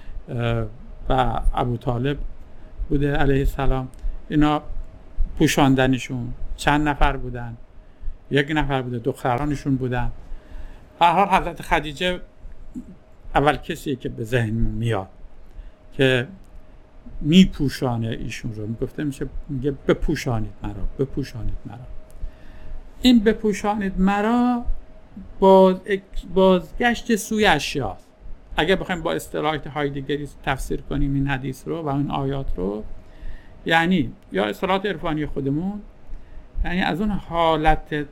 و ابو طالب بوده علیه السلام. اینا پوشاندنشون چند نفر بودن؟ یک نفر بوده، دخترانشون بودن. به هر حال حضرت خدیجه اول کسیه که به ذهن میاد که میپوشانه ایشون رو. میگفته میشه میگه بپوشانید مرا، بپوشانید مرا. این بپوشانید مرا باز بازگشت سوی اشیاست. اگه بخوایم با اصطلاحات هایدگری تفسیر کنیم این حدیث رو و این آیات رو، یعنی یا اصطلاحات عرفانی خودمون، یعنی از اون حالت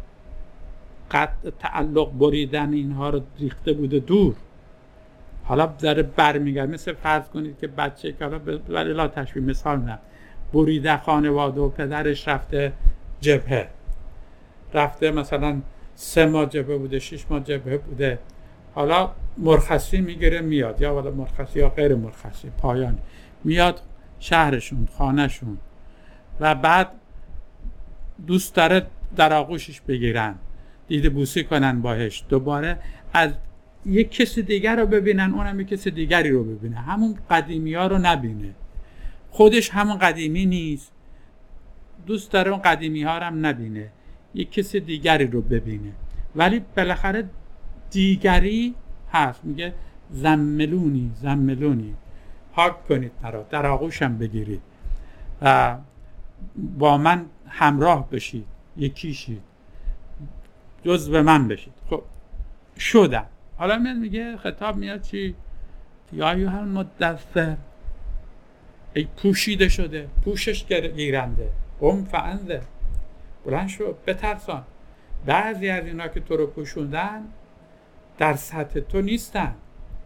قطع تعلق بریدن اینها رو ریخته بوده دور، حالا داره برمیگرد. مثل فرض کنید که بچه که حالا ولی لا تشبیه مثال نه، بریده خانواده و پدرش رفته جبهه، رفته مثلا سه ماه جبهه بوده، شش ماه جبهه بوده، حالا مرخصی میگیره میاد، یا ولی مرخصی یا غیر مرخصی پایان میاد شهرشون، خانهشون، و بعد دوست داره در آغوشش بگیرن، دیده بوسی کنن باهش، دوباره از یک کسی دیگر رو ببینن، اونم یک کسی دیگری رو ببینه، همون قدیمی ها رو نبینه، خودش همون قدیمی نیست، دوست داره اون قدیمی ها رو هم نبینه، یک کسی دیگری رو ببینه، ولی بالاخره دیگری هست. میگه زملونی زملونی، حاک کنید مرا، در آغوشم بگیرید و با من همراه بشید، یکی شید، جزو من بشید. خب شدم. حالا میاد میگه خطاب میاد چی؟ یا ایها المدثر، ای پوشیده شده، پوشش گیرنده، قم فانذر، بلند شو بترسان. بعضی از اینا که تو رو پوشوندن در سطح تو نیستن،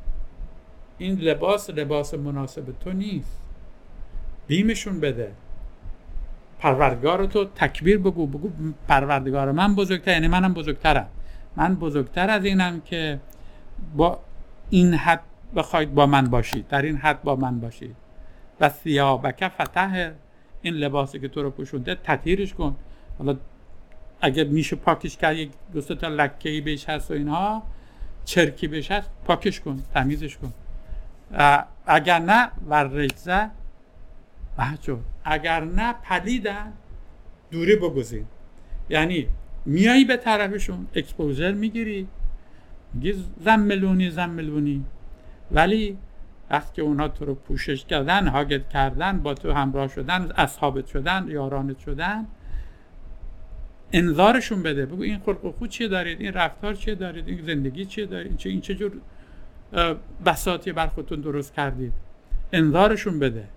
این لباس لباس مناسب تو نیست، بیمشون بده، پروردگار تو تکبیر بگو، بگو پروردگار من بزرگتر، یعنی منم بزرگترم، من بزرگتر از اینم که با این حد بخواید با من باشید، در این حد با من باشید. و ثیابک فطهر، این لباسی که تو رو پوشونده تطهیرش کن. حالا اگه میشه پاکش کرد، یک دو سه تا لکه‌ای بهش هست و اینها، چرکی بهش هست، پاکش کن، تمیزش کن. اگر نه ورجزه بهجر، اگر نه پلیدن دوری بگذین. یعنی میایی به طرفشون، اکسپوژر میگیری، میگی زملونی زملونی، ولی وقتی که اونا تو رو پوشش کردن، هاگت کردن، با تو همراه شدن، اصحابت شدن، یارانت شدن، انذارشون بده. بگو این خلق و خو چیه دارید، این رفتار چیه دارید، این زندگی چیه دارید، این چه جور بساطی بر خودتون درست کردید. انذارشون بده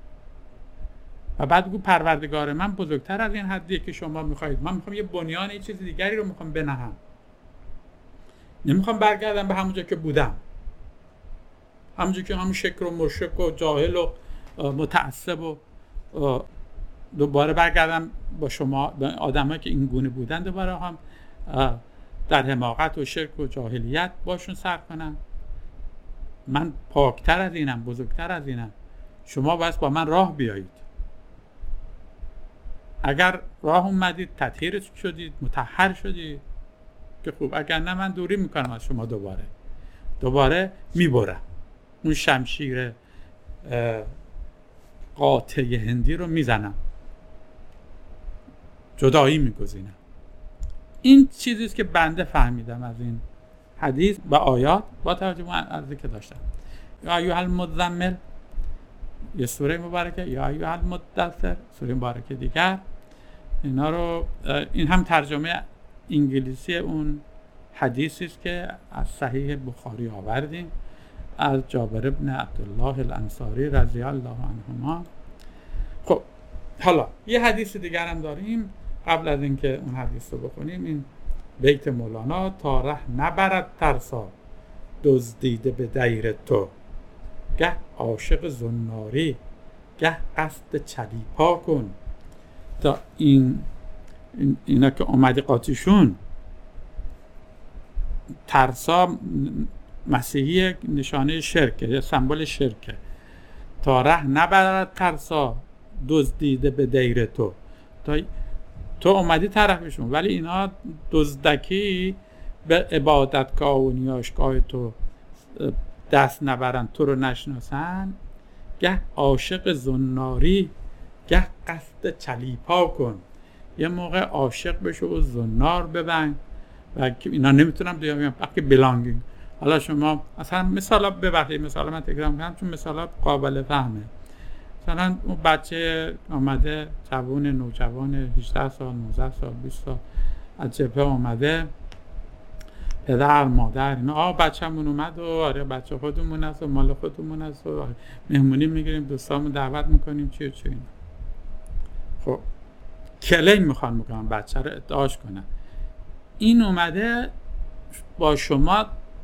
و بعد بگو پروردگار من بزرگتر از این حدیه که شما میخواید. من میخوام یه بنیان، یه چیز دیگری رو میخوام بنهم. نمیخوام برگردم به همونجا که بودم، همونجا که همون شکر و مشرک و جاهل و متعصب و دوباره برگردم با شما آدمایی که این گونه بودن دوباره هم در حماقت و شرک و جاهلیت باشون سر کنم. من پاکتر از اینم، بزرگتر از اینم، شما بس با من راه بیایید. اگر راه اومدید تطهیر شدید، مطهر شدید که خوب، اگر نه من دوری میکنم از شما، دوباره دوباره میبرم اون شمشیر قاطع هندی رو میزنم، جدایی میگزینم. این چیزیست که بنده فهمیدم از این حدیث و آیات با توجه به عرضی که داشتم. یا ایها المزمل، یه سوره مبارکه، یا ایها المدثر، سوره مبارکه دیگر. اینا رو، این هم ترجمه انگلیسی اون حدیثی است که از صحیح بخاری آوردیم از جابر ابن عبدالله الانصاری رضی الله عنهما. خب حالا یه حدیث دیگر هم داریم قبل از اینکه اون حدیث رو بخونیم. این بیت مولانا: تا ره نبرد ترسا دزدیده به دیر تو، گه عاشق زناری گه قصد چلیپا کن. تا این اینا که اومدی قاطیشون، ترسا مسیحی نشانه شرکه یا سمبل شرکه. تا ره نبرد ترسا دزدیده به دیر تو، تا تو اومدی طرفشون ولی اینا دزدکی به عبادتگاه و نیاشگاه تو دست نبرن، تو رو نشناسن. گه عاشق زناری گه قصد چلیپا کن. یه موقع عاشق بشو و زنار ببند و اینا نمیتونم دیگه وقتی بلانگینگ. حالا شما اصلا مثلا ببخشید مثلا من تکرار میکنم چون مثلا قابل فهمه. مثلا اون بچه آمده جوان نوجوان هجده سال نوزده سال بیست سال از جبهه آمده، پدر مادر اینا آه بچه‌مون اومد و آره بچه خودمون است و مال خودمون است و مهمونی میگیریم، دوستامون دعوت میکنیم چی و چی اینا. خب کلیم میخوان میکنن بچه رو ادعاش کنن. این اومده با شما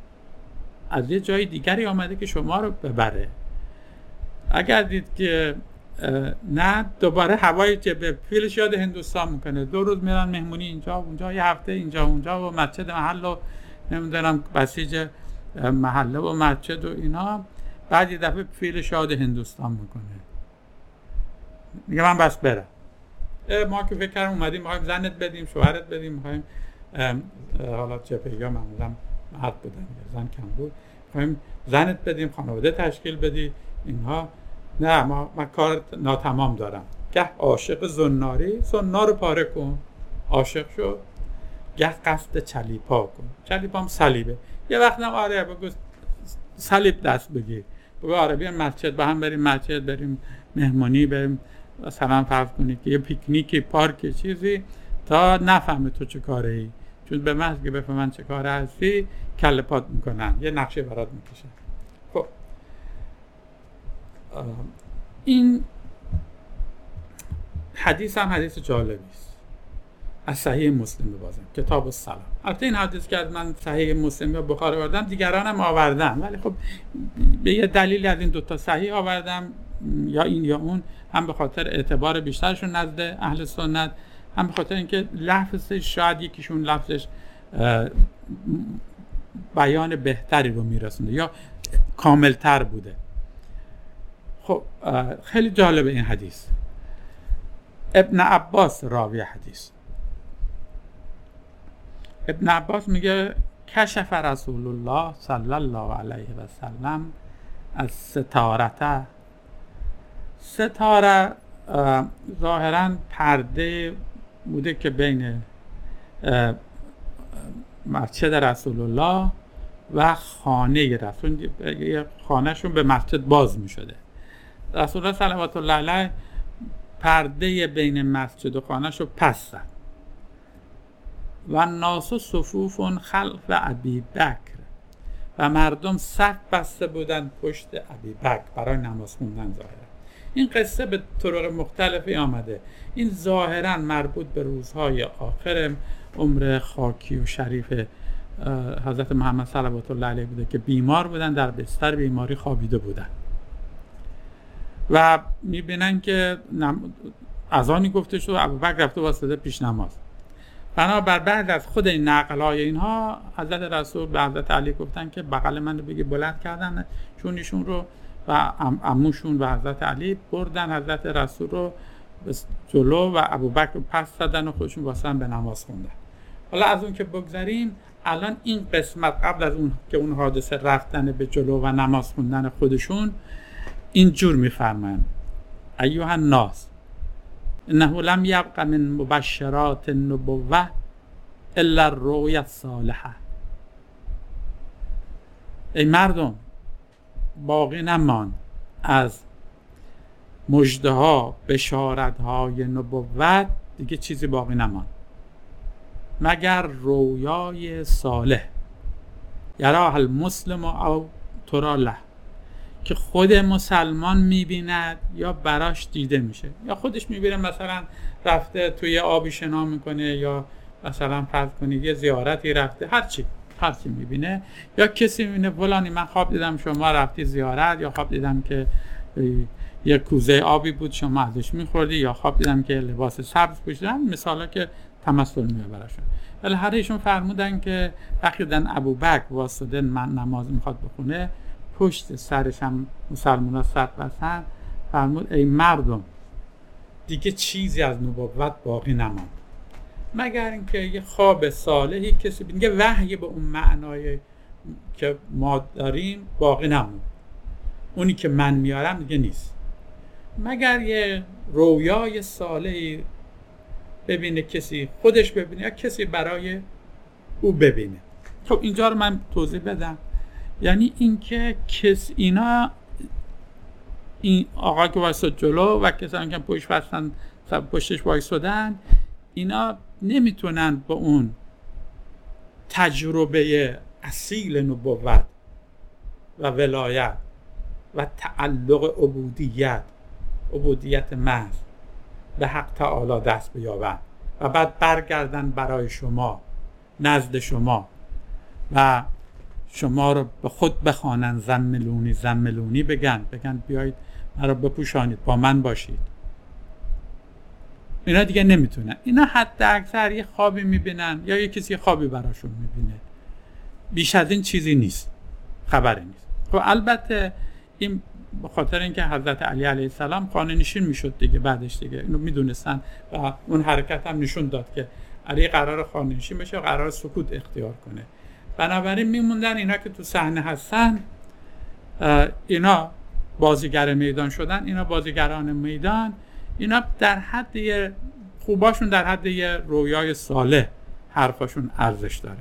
از یه جای دیگری آمده که شما رو ببره. اگر دید که نه، دوباره هوای جبه فیلش یاد هندوستان میکنه. دو روز میرن مهمونی اینجا اونجا، یه هفته اینجا اونجا و مسجد محل و نمیدونم بسیج محله و مسجد و اینا. بعد یه دفعه فیلش یاد هندوستان میکنه، میگه من بس برم. ما که فکر کردیم اومدیم میخوایم زنت بدیم شوهرت بدیم، میخوایم حالا جبهه‌ای ها معمولا مرد بودن زن کم بود، میخوایم زنت بدیم خانواده تشکیل بدی اینها. نه ما من کار ناتمام دارم. گه عاشق زناری، زنار رو پاره کن، عاشق شو. گه قصد چلیپا کن، چلیپا هم صلیبه. یه وقت هم آره بگو صلیب دست بگیر، بگو آره بیان مسجد با هم بریم مسجد، بریم مهمانی، بریم مثلا فرض کنید که یه پیکنیکی پارک چیزی، تا نفهمه تو چه کاره ای. چون به محض که بفهمن چه کاره هستی کله پات میکنن، یه نقشه برات میکشن. خب این حدیث هم حدیث جالبی است از صحیح مسلم بازم کتاب الصلاة. البته این حدیث که از من صحیح مسلم یا بخاری آوردم دیگران هم آوردن، ولی خب به یه دلیلی از این دوتا صحیح آوردم، یا این یا اون، هم به خاطر اعتبار بیشترشون نزد اهل سنت، هم به خاطر اینکه لفظش شاید یکیشون لفظش بیان بهتری رو میرسونده یا کاملتر بوده. خب خیلی جالب این حدیث. ابن عباس راوی حدیث، ابن عباس میگه کشف رسول الله صلی الله علیه و سلم از ستارته. ستاره ظاهراً پرده بوده که بین مسجد رسول الله و خانه رسول، خانهشون به مسجد باز می شده. رسول الله صلوات الله علیه پرده بین مسجد و خانهشو پس زد. و ناس صفوف خلف ابی بکر، و مردم صف بسته بودن پشت ابی بکر برای نماز خوندن. ظاهرا این قصه به طرق مختلفی آمده. این ظاهرا مربوط به روزهای آخر عمر خاکی و شریف حضرت محمد صلوات الله علیه بوده که بیمار بودن، در بستر بیماری خوابیده بودن و میبینن که نم... اذانی گفته شد، ابوبکر رفته واسطه پیش نماز. بنابر بعد از خود این نقل‌های اینها حضرت رسول به حضرت علی گفتن که بغل من رو بگی بلند کردن چون ایشون رو و عموشون و حضرت علی بردن حضرت رسول رو جلو و ابوبکر رو پس زدن و خودشون واسه به نماز خوندن. حالا از اون که بگذاریم، الان این قسمت قبل از اون که اون حادثه رفتن به جلو و نماز خوندن خودشون اینجور میفرمایند: ایها الناس انه لم یبق من مبشرات النبوة الا الرؤیا الصالحه. ای مردم، باقی نمان از مژده ها، بشارت های نبوت، دیگه چیزی باقی نمان مگر رویای صالح یراه المسلم او ترا له، که خود مسلمان میبیند یا براش دیده میشه، یا خودش میبینه مثلا رفته توی آبی شنا میکنه، یا مثلا فرض کنید یه زیارتی رفته، هرچی هرچی میبینه، یا کسی میبینه فلانی من خواب دیدم شما رفتی زیارت، یا خواب دیدم که یه کوزه آبی بود شما ازش میخوردی، یا خواب دیدم که لباس سبز پوشیدن، مثالا که تمثل میبرشون. ولی هر ایشون فرمودن که وقتی دن ابوبکر واسطه من نماز میخواد بخونه، پشت سرش هم مسلمان ها صف بستن، فرمود ای مردم، دیگه چیزی از نبوت باقی نماند مگر اینکه یه خواب صالحی کسی بینه، وحی به اون معنای که ما داریم باقی نموند، اونی که من میارم دیگه نیست، مگر یه رویای صالحی ببینه، کسی خودش ببینه یا کسی برای او ببینه. خب اینجا رو من توضیح بدم. یعنی اینکه کس اینا این آقا که وایساد جلو و کسانی که پشت بستن پشتش وایسادن، اینا نمیتونن با اون تجربه اصیل نبوت و ولایت و تعلق عبودیت عبودیت محض به حق تعالی دست بیابن و بعد برگردن برای شما نزد شما و شما رو به خود بخوانن، زملونی زملونی بگن بگن بیایید مرا بپوشانید، با من باشید. اینا دیگه نمیتونن. اینا حتی اکثر یه خوابی میبینن یا یه کسی خوابی براشون میبینه، بیش از این چیزی نیست، خبری نیست. خب البته این به خاطر اینکه حضرت علی علیه السلام خانه نشین میشد دیگه، بعدش دیگه اینو میدونستن و اون حرکت هم نشون داد که علی قرار خانه نشین بشه و قرار سکوت اختیار کنه. بنابراین میموندن اینا که تو صحنه هستن، اینا بازیگر میدان شدن، اینا بازیگران میدان، اینا در حد یه خوباشون در حد یه رویای صالح حرفاشون ارزش داره.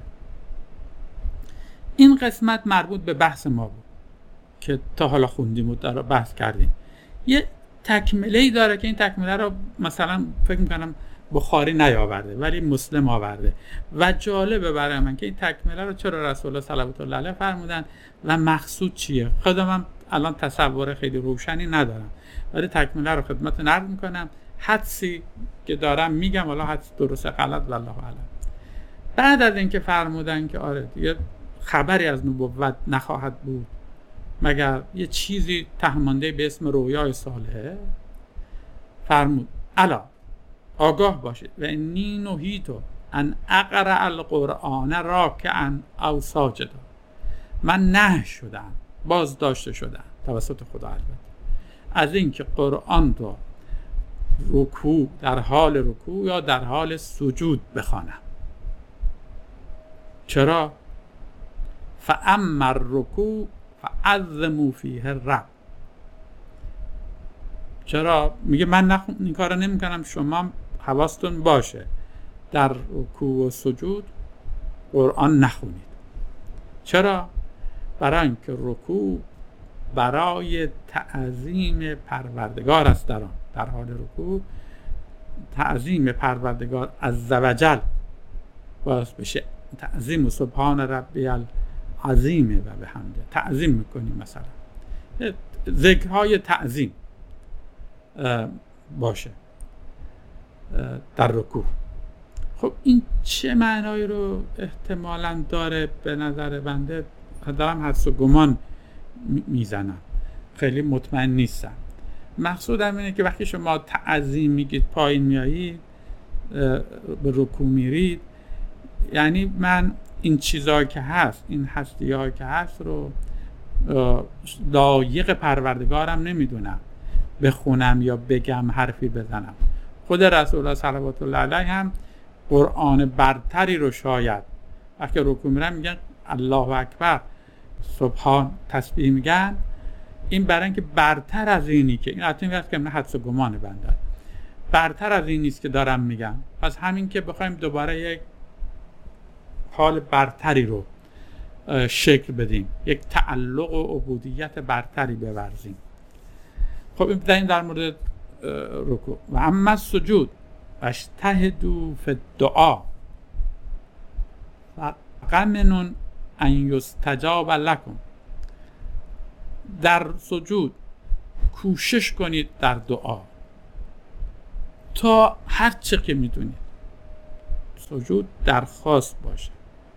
این قسمت مربوط به بحث ما بود که تا حالا خوندیم و داره بحث کردیم. یه تکمله‌ای داره که این تکمله رو مثلا فکر میکنم بخاری نیاورده ولی مسلم آورده و جالبه برای من که این تکمله رو چرا رسول الله صلوات الله علیه فرمودن و مقصود چیه. خودم هم الان تصور خیلی روشنی ندارم ولی تکمله رو خدمت نقل میکنم، حدسی که دارم میگم، والا حدس درست غلط والله اعلم. بعد از اینکه فرمودن که آره دیگه خبری از نبوت نخواهد بود مگر یه چیزی تهمانده به اسم رویای صالحه، فرمود الا آگاه باشید و انی نهیتو ان اقرأ القرآن راکعا او ساجدا، من نه شدم، باز داشته شدم توسط خدا البته از اینکه قرآن رو رکوع در حال رکوع یا در حال سجود بخوانم. چرا؟ فاما الرکوع فعظموا فیه الرب. چرا؟ میگه من نخ... این کارو نمی کنم، شما حواستون باشه در رکوع و سجود قرآن نخونید. چرا؟ برای اینکه رکوع برای تعظیم پروردگار است، در آن در حال رکوع تعظیم پروردگار عزوجل باعث بشه. تعظیم سبحان ربی العظیم و بحمده، تعظیم میکنیم، مثلا ذکرهای تعظیم باشه در رکوع. خب این چه معنایی رو احتمالاً داره؟ به نظر بنده دارم حدس و گمان میزنم، خیلی مطمئن نیستم. مقصودم اینه که وقتی شما تعظیم میگید، پایین میایید، به رکوع میرید، یعنی من این چیزایی که هست، این هستی‌هایی که هست رو لایق پروردگارم نمیدونم بخونم یا بگم، حرفی بزنم. خود رسول الله صلوات الله علیه هم قرآن برتری رو شاید وقتی رکوع میرن میگن الله اکبر، سبحان، تسبیح میگن. این برای اینکه برتر از اینی که این حتی میگه که من حدس و گمان بنده، برتر از این نیست که دارم میگم. پس همین که بخوایم دوباره یک حال برتری رو شکل بدیم، یک تعلق و عبودیت برتری بورزیم. خب این در مورد رکوع. و اما سجود اجتهدوا فی الدعاء فقمن ان یستجاب لکم. در سجود کوشش کنید در دعا تا هر چه که میدونید. سجود درخواست باشه،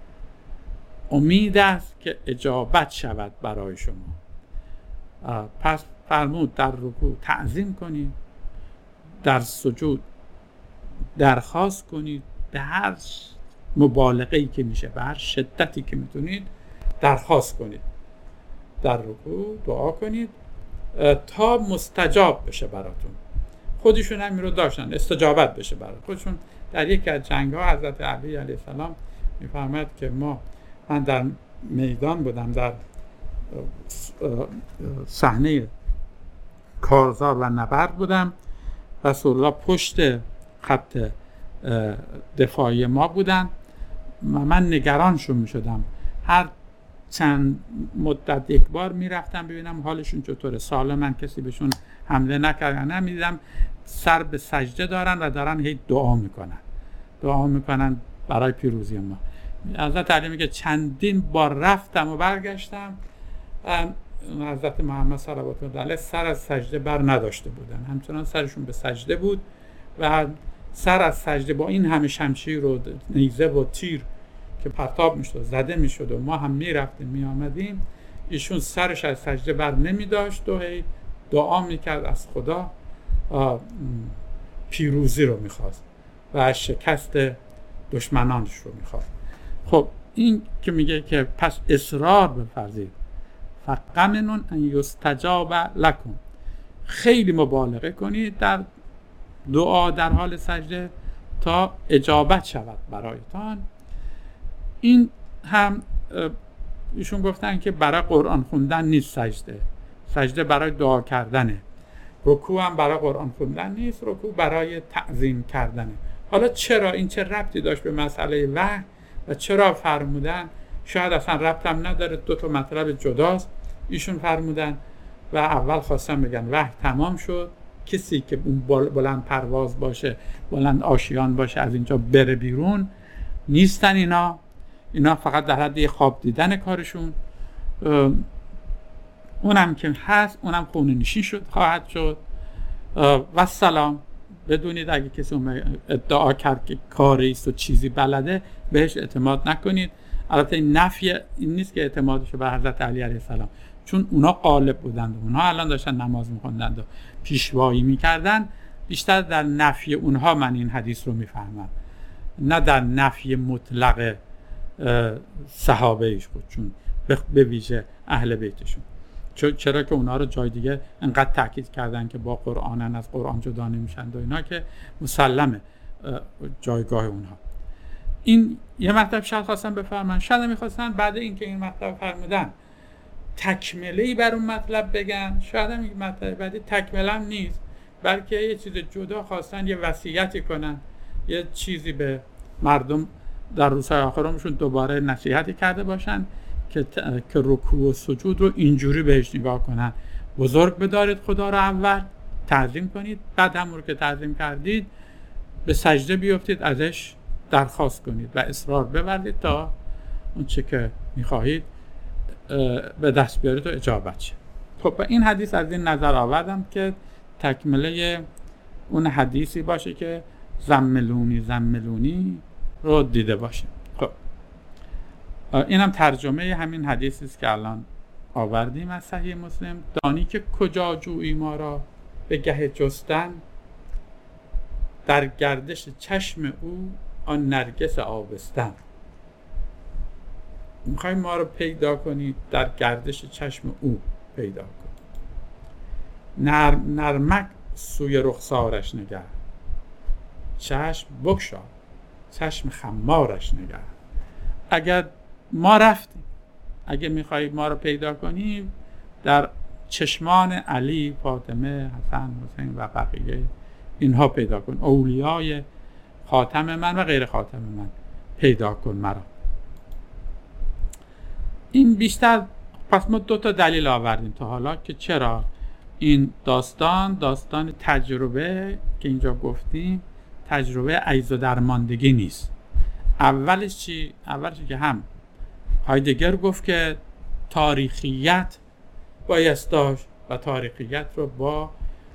امید است که اجابت شود برای شما. پس فرمود در رکوع تعظیم کنید، در سجود درخواست کنید، به هر مبالغه‌ای که میشه، به هر شدتی که میتونید درخواست کنید. در رکوع دعا کنید تا مستجاب بشه براتون. خودشون هم این رو داشتن، استجابت بشه برای خودشون. در یکی از جنگ‌ها حضرت علی علیه السلام می‌فرماید که ما من در میدان بودم، در صحنه کارزار و نبرد بودم، رسول الله پشت خط دفاعی ما بودن و من نگرانشون می‌شدم. هر چند مدت یک بار میرفتم ببینم حالشون چطوره، سالمن، کسی بهشون حمله نکرده. نه، میدیدم سر به سجده دارن و دارن هی دعا میکنن دعا میکنن برای پیروزی ما. حضرت علی میگه چندین بار رفتم و برگشتم، حضرت محمد صلوات الله علیه سر از سجده بر نداشته بودن، همچنان سرشون به سجده بود و سر از سجده با این همه شمشیر و نیزه و تیر که پرتاب میشد زده میشد و ما هم میرفتیم میآمدیم، ایشون سرش از سجده بر نمی داشت و هی دعا میکرد از خدا، پیروزی رو میخواست و شکست دشمنانش رو میخواست. خب این که میگه که پس اصرار بفرزید، فقمن ان یستجاب لکم، خیلی مبالغه کنید در دعا در حال سجده تا اجابت شود برایتان. این هم ایشون گفتن که برای قرآن خوندن نیست سجده، سجده برای دعا کردنه. رکوع هم برای قرآن خوندن نیست، رکوع برای تعظیم کردنه. حالا چرا این چه ربطی داشت به مسئله وحی و چرا فرمودن؟ شاید اصلا ربط هم نداره، دو تا مطلب جداست. ایشون فرمودن و اول خواستن بگن وحی تمام شد، کسی که بلند پرواز باشه، بلند آشیان باشه، از اینجا بره بیرون، نیستن اینا اینا فقط در حد خواب دیدن کارشون. اونم که هست، اونم خونه نشین شد خواهد شد و سلام. بدونید اگه کسی ادعا کرد که کاری است و چیزی بلده، بهش اعتماد نکنید. البته این نفی این نیست که اعتمادشو به حضرت علی علیه السلام، چون اونا غالب بودند و اونا الان داشتن نماز می‌خوندند و پیشوایی می‌کردن. بیشتر در نفی اونها من این حدیث رو میفهمم، نه در نفی مطلق صحابه ایش بود، چون به ویژه اهل بیتشون. چرا که اونا رو جای دیگه انقدر تاکید کردن که با قرآنن، از قرآن جدا نمیشن و اینا، که مسلمه جایگاه اونها. این یه مطلب شاید خواستن بفرمن، شاید میخواستن بعد اینکه این مطلب فرمودن تکمله‌ای بر اون مطلب بگن. شاید هم این مطلب بعدی تکمله هم نیست، بلکه یه چیز جدا خواستن، یه وصیتی کنن، یه چیزی به مردم در روزهای آخرمشون دوباره نصیحتی کرده باشن که که رکوع و سجود رو اینجوری بهش نگاه کنن. بزرگ بدارید خدا رو، اول تعظیم کنید، بعد هم رو که تعظیم کردید به سجده بیفتید، ازش درخواست کنید و اصرار بورزید تا اون چه که میخواهید به دست بیارید و اجابت شه. خب این حدیث از این نظر آوردم که تکمله اون حدیثی باشه که زملونی زملونی رو دیده باشیم. خب اینم ترجمه همین حدیثی است که الان آوردیم از صحیح مسلم. دانی که کجا جویی ما را به گه جستن، در گردش چشم او آن نرگس آبستن. میخوای ما رو پیدا کنی، در گردش چشم او پیدا کن. نرم نرمک سوی رخسارش نگر، چشم بگشا چشم خمارش نگر. اگر ما رفتیم، اگه میخوای ما رو پیدا کنیم، در چشمان علی، فاطمه، حسن، حسین و بقیه اینها پیدا کن. اولیای خاتم من و غیر خاتم من پیدا کن مرا. این بیشتر، پس ما دو تا دلیل آوردیم تا حالا که چرا این داستان داستان تجربه که اینجا گفتیم تجربه عجز و درماندگی نیست. اولش چی؟ اولش که هم هایدگر گفت که تاریخیت بایست داشت و تاریخیت رو با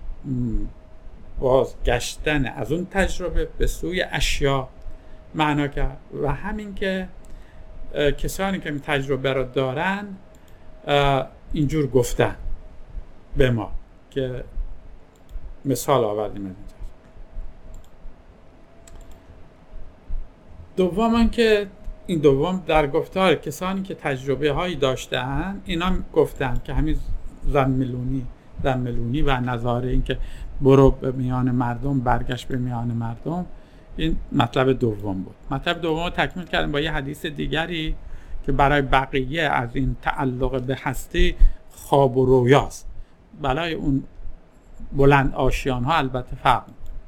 بازگشتن از اون تجربه به سوی اشیا معنا کرد و همین که کسانی که این تجربه رو دارن اینجور گفتن به ما که مثال آوردیم اینجا. دوم که این دوم در گفتار کسانی که تجربه هایی داشتن، اینا گفتن که همین زنملونی زنملونی و نظاره این که برو به میان مردم برگشت به میان مردم، این مطلب دوم بود. مطلب دوم رو تکمیل کردیم با یه حدیث دیگری که برای بقیه از این تعلق به هستی خواب و رویاست. برای اون بلند آشیان ها البته فرق.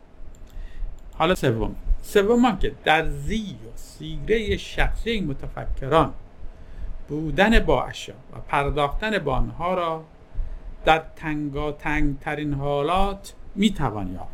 حالا سوم سوم که در زی و سیره شخصی متفکران بودن با اشیا و پرداختن با آنها را در تنگاتنگ ترین حالات میتوان یافت.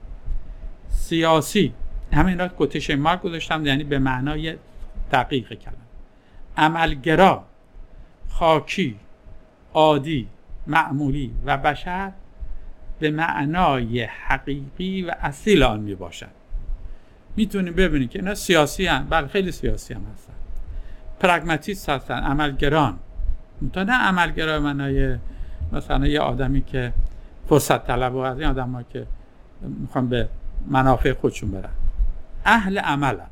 سیاسی، همین را کوتیشن مارک گذاشتم، یعنی به معنای دقیق کلمه. عملگرا، خاکی، عادی، معمولی و بشر به معنای حقیقی و اصیل آن می باشد. میتونیم ببینید که اینا سیاسی هستند، بله خیلی سیاسی هم هستن، پرگماتیست هستن، عملگران. متأ نه عملگرا به معنای مثلا یه آدمی که فرصت طلب و از این آدم‌ها که میخوان به منافع خودشون برن. اهل عملن،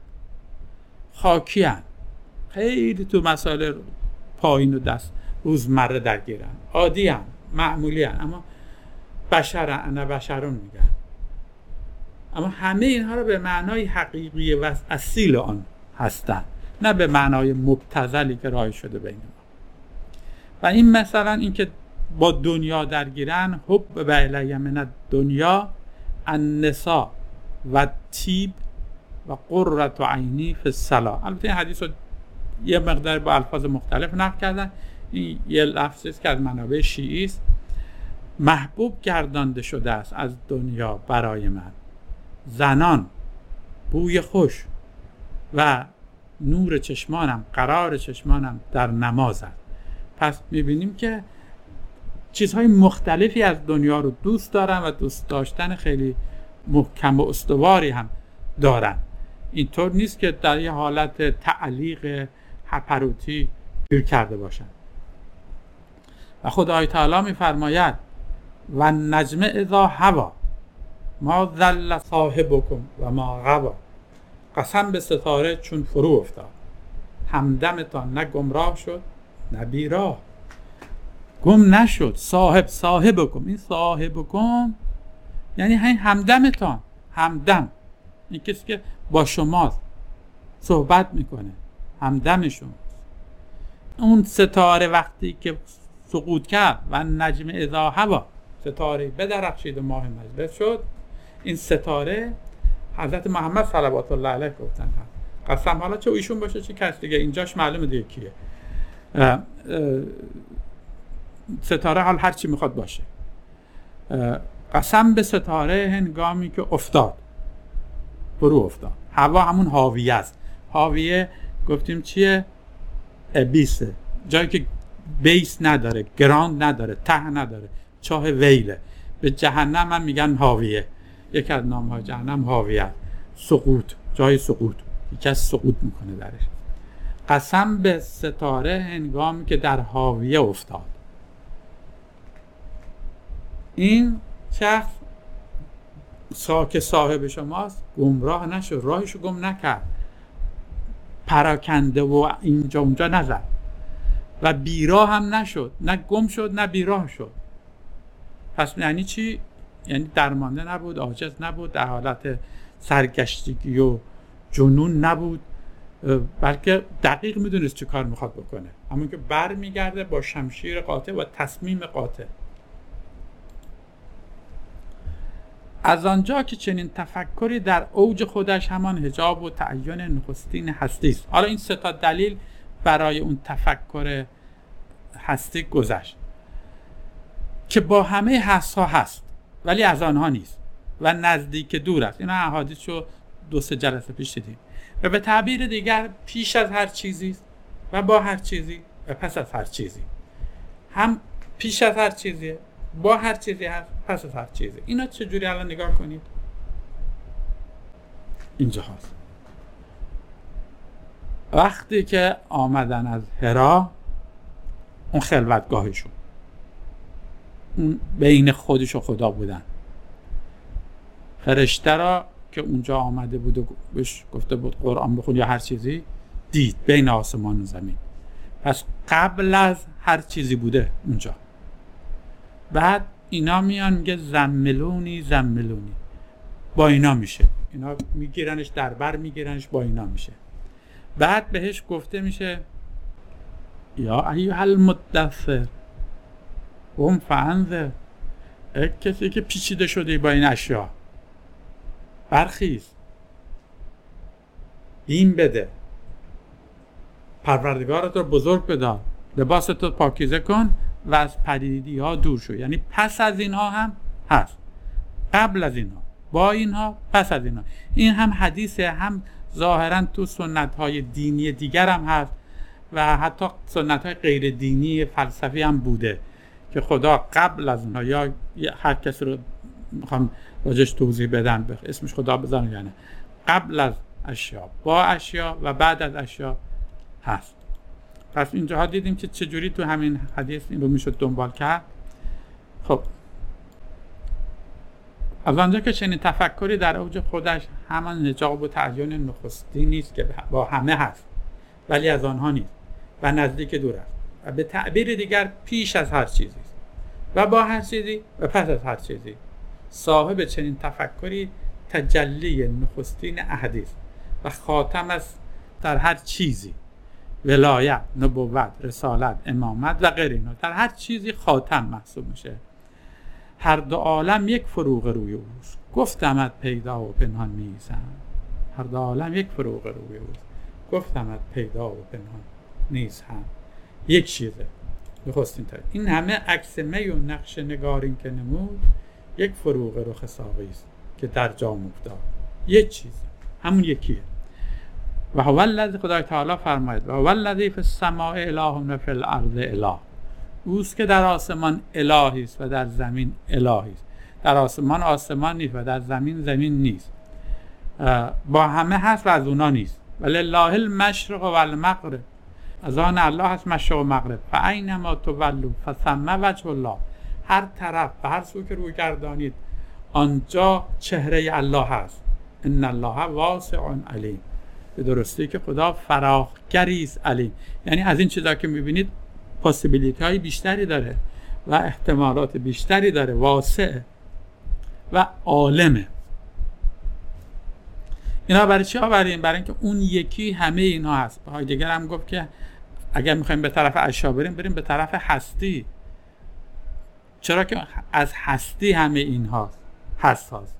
خاکیان، خیلی تو مسائل پایین و دست روزمره درگیرن، عادیان، معمولیان، اما بشرن، انا بشرون میگن. اما همه اینها رو به معنای حقیقی و اصیل آن هستن، نه به معنای مبتذلی که رایج شده بین ما. و این مثلا این که با دنیا درگیرن، حب و الی من دنیا النساء و تیب و قرة عینی فی الصلاة. البته این حدیث رو یه مقدار با الفاظ مختلف نقل کردن. این یه لفظی است که از منابع شیعی است. محبوب گردانده شده است از دنیا برای من زنان، بوی خوش و نور چشمانم، قرار چشمانم در نماز است. پس میبینیم که چیزهای مختلفی از دنیا رو دوست دارن و دوست داشتن خیلی محکم و استواری هم دارن. اینطور نیست که در یه حالت تعلیق هپروتی گیر کرده باشن. و خدای تعالی میفرماید و نجم اذا هوا ما ضل صاحبکم و ما غوا. قسم به ستاره چون فرو افتاد، همدمتان نه گمراه شد نه بیراه. گم نشد، صاحب صاحبکم. این صاحبکم یعنی همین همدمتان. همدم این کسی که با شما صحبت میکنه، همدمشون. اون ستاره وقتی که سقوط کرد و نجم اذا هوا، ستاره بدرخشید و ماه مجلس شد، این ستاره حضرت محمد صلوات الله علیه گفتن قسم، حالا چه ایشون باشه چه کس دیگه، اینجاش معلومه دیگه کیه. اه اه ستاره حال هر چی میخواد باشه. قسم به ستاره هنگامی که افتاد، فرو افتاد. هوا همون حاویه است. حاویه گفتیم چیه؟ ابیسه، جایی که بیس نداره، گراند نداره، ته نداره، چاه ویله. به جهنم هم میگن حاویه. یک از نام‌های جهنم حاویه، سقوط، جای سقوط. یکی از سقوط میکنه درش. قسم به ستاره هنگامی که در حاویه افتاد. این شخص که صاحب شماست گمراه نشد، راهشو گم نکرد، پراکنده و اینجا اونجا نزد و بیراه هم نشد، نه گم شد نه بیراه شد. پس یعنی چی؟ یعنی درمانده نبود، عاجز نبود، در حالت سرگشتگی و جنون نبود، بلکه دقیق میدونست چه کار میخواد بکنه. همون که بر میگرده با شمشیر قاطع و تصمیم قاطع. از آنجا که چنین تفکری در اوج خودش همان حجاب و تعین نخستین هستی است. حالا این سه تا دلیل برای اون تفکر هستی گذشت که با همه حسها هست ولی از آنها نیست و نزدیک دور است. اینا احادیثشو دو سه جلسه پیش دیدیم. و به تعبیر دیگر پیش از هر چیزی است و با هر چیزی و پس از هر چیزی. هم پیش از هر چیزیه، با هر چیزی هست، پس از هر چیزی. اینا چجوری الان نگاه کنید؟ اینجا هست. وقتی که آمدن از حرا، اون خلوتگاهشون، اون بین خودش و خدا بودن، فرشته را که اونجا آمده بود و بهش گفته بود قرآن بخون یا هر چیزی، دید بین آسمان و زمین. پس قبل از هر چیزی بوده اونجا. بعد اینا میان میگه زملونی زملونی، با اینا میشه، اینا میگیرنش در بر میگیرنش، با اینا میشه. بعد بهش گفته میشه یا ایها المدثر قم فانذر، کسی که پیچیده شده با این اشیا، برخیز، بیم بده، پروردگارت رو بزرگ بدار، لباست رو پاکیزه کن و از پلیدی ها دور شو. یعنی پس از اینها هم هست، قبل از اینها، با اینها، پس از اینها. این هم حدیثه، هم ظاهرا تو سنت های دینی دیگر هم هست و حتی سنت های غیر دینی فلسفی هم بوده که خدا قبل از اینها، یا هر کسی رو میخوام راجش توضیح بدم اسمش خدا بزنم، یعنی قبل از اشیا، با اشیا و بعد از اشیا هست. پس اینجاها دیدیم که چجوری تو همین حدیث این رو میشد دنبال کرد. خب از آنجا که چنین تفکری در اوج خودش همان حجاب و تعین نخستی نیست که با همه هست ولی از آنها نیست و نزدیک دور است و به تعبیر دیگر پیش از هر چیزی است و با هر چیزی و پس از هر چیزی. صاحب چنین تفکری تجلی نخستین احادیث و خاتم است در هر چیزی، ولایت، نبوت، رسالت، امامت و غیر اینا، در هر چیزی خاتم محسوب میشه. هر دو عالم یک فروغ روی اوست، گفتمت پیدا و پنهان نیستم. هر دو عالم یک فروغ روی اوست، گفتمت پیدا و پنهان نیست هم. یک چیزه نخستین تا این همه عکس می و نقش نگارین که نمود، یک فروغ رخ ساقی است که در جام افتاد. یک چیزه، همون یکیه. و هو الذی، خدای تعالی فرماید و هو الذی فی السماء اله و فی الارض اله، اوست که در آسمان الهی است و در زمین الهی است. در آسمان آسمان نیست و در زمین زمین نیست، با همه هست و از اونا نیست. ولله المشرق و المغرب، از آن الله هست مشرق و مغرب. فاینما تولوا فثم وجه الله، هر طرف و هر سو که روی گردانید آنجا چهره الله هست. ان الله واسع علیم، به درستی که خدا فراخگری است علیم. یعنی از این چیزا که میبینید پاسیبیلیتی های بیشتری داره و احتمالات بیشتری داره، واسع و عالمه. اینا برای چی آوریم؟ برای اینکه اون یکی همه اینها هست. به دیگر هم گفت که اگر میخوایم به طرف اشیا بریم، بریم به طرف هستی، چرا که از هستی همه اینها هست هست.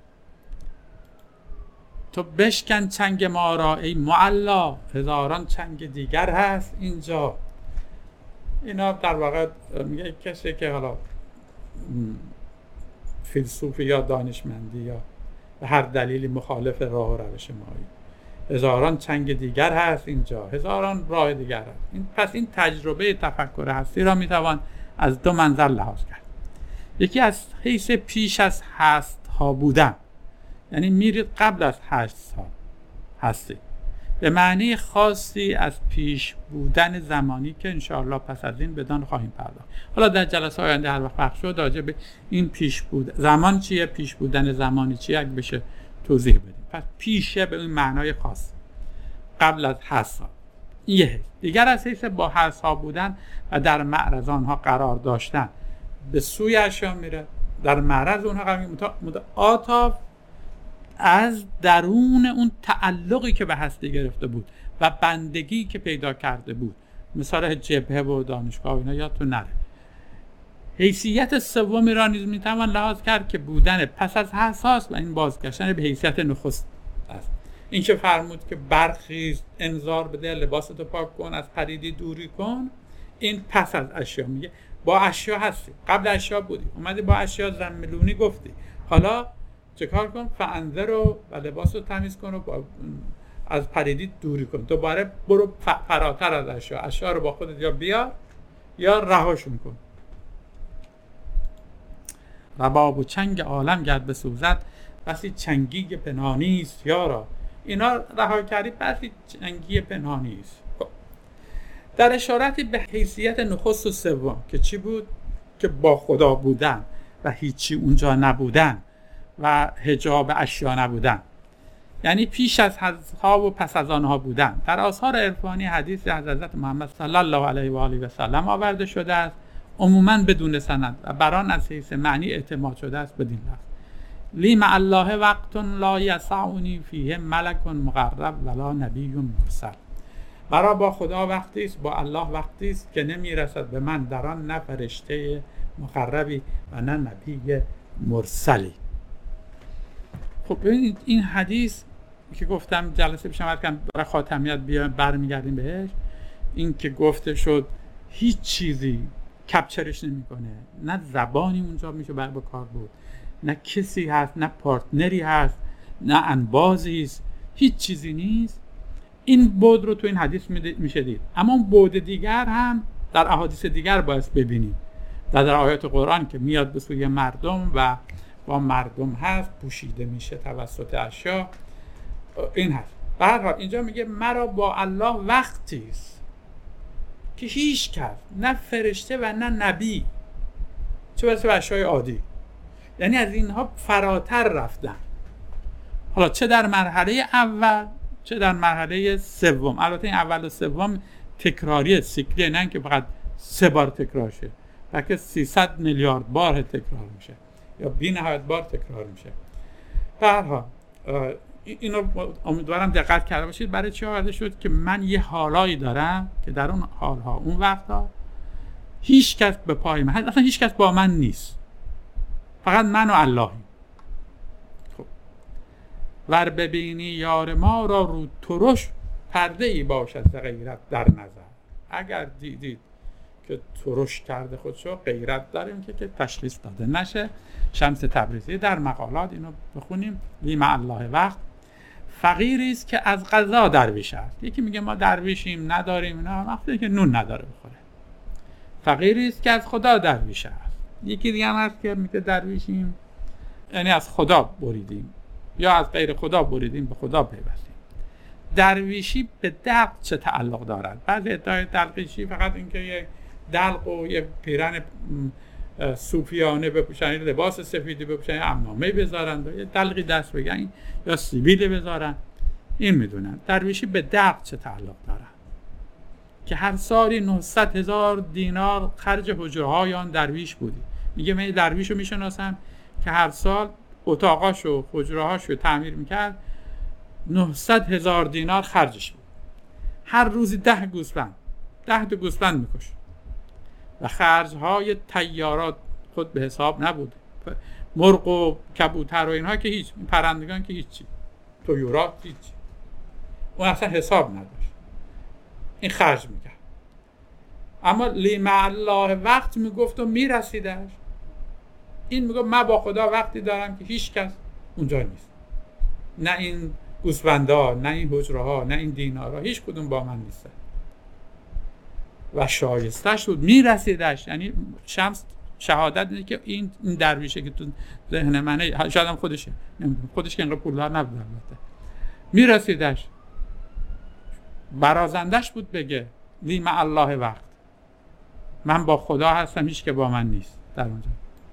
تو بشکن چنگ ما را ای معلا، هزاران چنگ دیگر هست اینجا. اینا در واقع میگه کسی که حالا فیلسوف یا دانشمندی یا به هر دلیلی مخالف راه و روش مایی، هزاران چنگ دیگر هست اینجا، هزاران راه دیگر هست. این پس این تجربه تفکر هستی را میتوان از دو منظر لحاظ کرد. یکی از حیث پیش از هست ها بودن، یعنی میرید قبل از هست ها هستی، به معنی خاصی از پیش بودن زمانی که انشاءالله پس از این بدان خواهیم پرداخت. حالا در جلسه آینده هر وقت پخش شد راجع به این پیش بود زمان چیه، پیش بودن زمانی چیه، اگه بشه توضیح بدیم. پس پیشه به این معنای خاص قبل از حسا. یه دیگر از حیث با حسا بودن و در معرض آنها قرار داشتن به سوی اشیا میره، در معرض اونها قرار میگیره متعاطف از درون اون تعلقی که به هستی گرفته بود و بندگی که پیدا کرده بود. مثال جبهه و دانشگاه و اینا یادتون نره. حیثیت سومی را نیز میتوان لحاظ کرد که بودن پس از حساس و این بازگشتن به حیثیت نخست است. این که فرمود که برخیز، انذار بده، لباستو پاک کن، از پلیدی دوری کن، این پس از اشیا میگه. با اشیا هستی، قبل اشیا بودی، اومدی با اشیا زملونی گفتی، حالا چه کار کن؟ فانذر رو و لباس رو تمیز کن و از پلیدی دوری کن. دوباره برو فراتر از اشیا، اشیا رو با خودت یا بیار یا رهاشون کن. رباب و چنگ عالم گرد بسوزد، بسی چنگی پنهانی است یارا. اینا رها کردی، بسی چنگی پنهانی است. در اشارتی به حیثیت نخست و سوم که چی بود؟ که با خدا بودن و هیچی اونجا نبودن و حجاب اشیا نبودن، یعنی پیش از حدها و پس از آنها بودن. در آثار عرفانی حدیث از حضرت محمد صلی الله علیه و آله و سلم آورده شده است، عموماً بدون سند و بران از حیث معنی اعتماد شده است بدین لفظ: لی مع الله وقت لا یسعنی فیه ملک مقرب ولا نبی مرسل. برای با خدا وقتی است، با الله وقتی است که نمیرسد به من در آن نه فرشته مقربی و نه نبی مرسلی. خب ببینید این حدیث که گفتم جلسه پیشم عرض کردم برای خاتمیت بیایم برمیگردیم بهش، این که گفته شد هیچ چیزی کپچرش نمیکنه، نه زبانی اونجا میشه بر به کار بود، نه کسی هست، نه پارتنری هست، نه انبازی است، هیچ چیزی نیست. این بود رو تو این حدیث میشه دید. اما اون بود دیگر هم در احادیث دیگر باید ببینید. در, در آیات قرآن که میاد به سوی مردم و با مردم هست، پوشیده میشه توسط اشیا، این هست. به هر حال اینجا میگه مرا با الله وقتی است که هیچ کس، نه فرشته و نه نبی، چه برسه به اشیای عادی، یعنی از اینها فراتر رفتن. حالا چه در مرحله اول چه در مرحله سوم. البته این اول و سوم تکراریه، سیکلیه، نه که فقط سه بار تکرار شه، بلکه سیصد میلیارد بار تکرار میشه یا بی نهایت بار تکرار میشه. به هر حال اینو امیدوارم دقت کرده باشید. برای چی آورده شد؟ که من یه حالایی دارم که در اون حالها، اون وقتا هیچ کس به پای من، اصلا هیچ کس با من نیست، فقط من و اللهی. خب ور ببینی یار ما را رو ترش، پرده ای باشد ز غیرت در نظر. اگر دیدید که ترش کرده خودشو، غیرت داریم که که تشخیص داده نشه. شمس تبریزی در مقالات اینو بخونیم: لی مع الله وقت، فقیری است که از قضا درویش است. یکی میگه ما درویشیم نداریم، نه، وقتی که نون نداره بخوره. فقیری است که از خدا درویش است. یکی دیگه هم هست که میگه درویشیم یعنی از خدا بریدیم یا از غیر خدا بریدیم به خدا پیوستیم. درویشی به دلق چه تعلق دارد؟ بعضی ادعای دلقیشی فقط اینکه یه دلق و یه پیرن صوفیانه بپوشن، لباس سفیدی بپوشن، عمامه بذارن و یه دلقی دست بگن یا سیبیل بذارن، این میدونن. درویشی به دلق چه تعلق دارد؟ که هر سالی نهصد هزار دینار خرج حجره های آن درویش بودی. میگه من درویش رو میشناسم که هر سال اتاقاشو حجره هاشو تعمیر میکرد، نهصد هزار دینار خرجش بود. هر روزی ده گوسفند ده تا گوسفند میکشه و خرجهای طیارات خود به حساب نبود. مرغ و کبوتر و اینها که هیچ، پرندگان که هیچی، طیورات هیچی، اون اصلا حساب نداشت، این خرج میکرد. اما لی مع الله وقت میگفت و میرسیدش. این میگه من با خدا وقتی دارم که هیچ کس اونجا نیست، نه این گوسفندا، نه این حجره ها، نه این دینارها، هیچ کدوم با من نیست و شایستش بود، میرسیدش. یعنی شمس شهادت میده که این این درویشه که تو ذهن منه، شاید هم خودشه، نمیدونم خودش که اینقدر پولدار نبود، البته میرسیدش. برازندش بود بگه لی مع الله وقت، من با خدا هستم، هیچ که با من نیست در اونجا.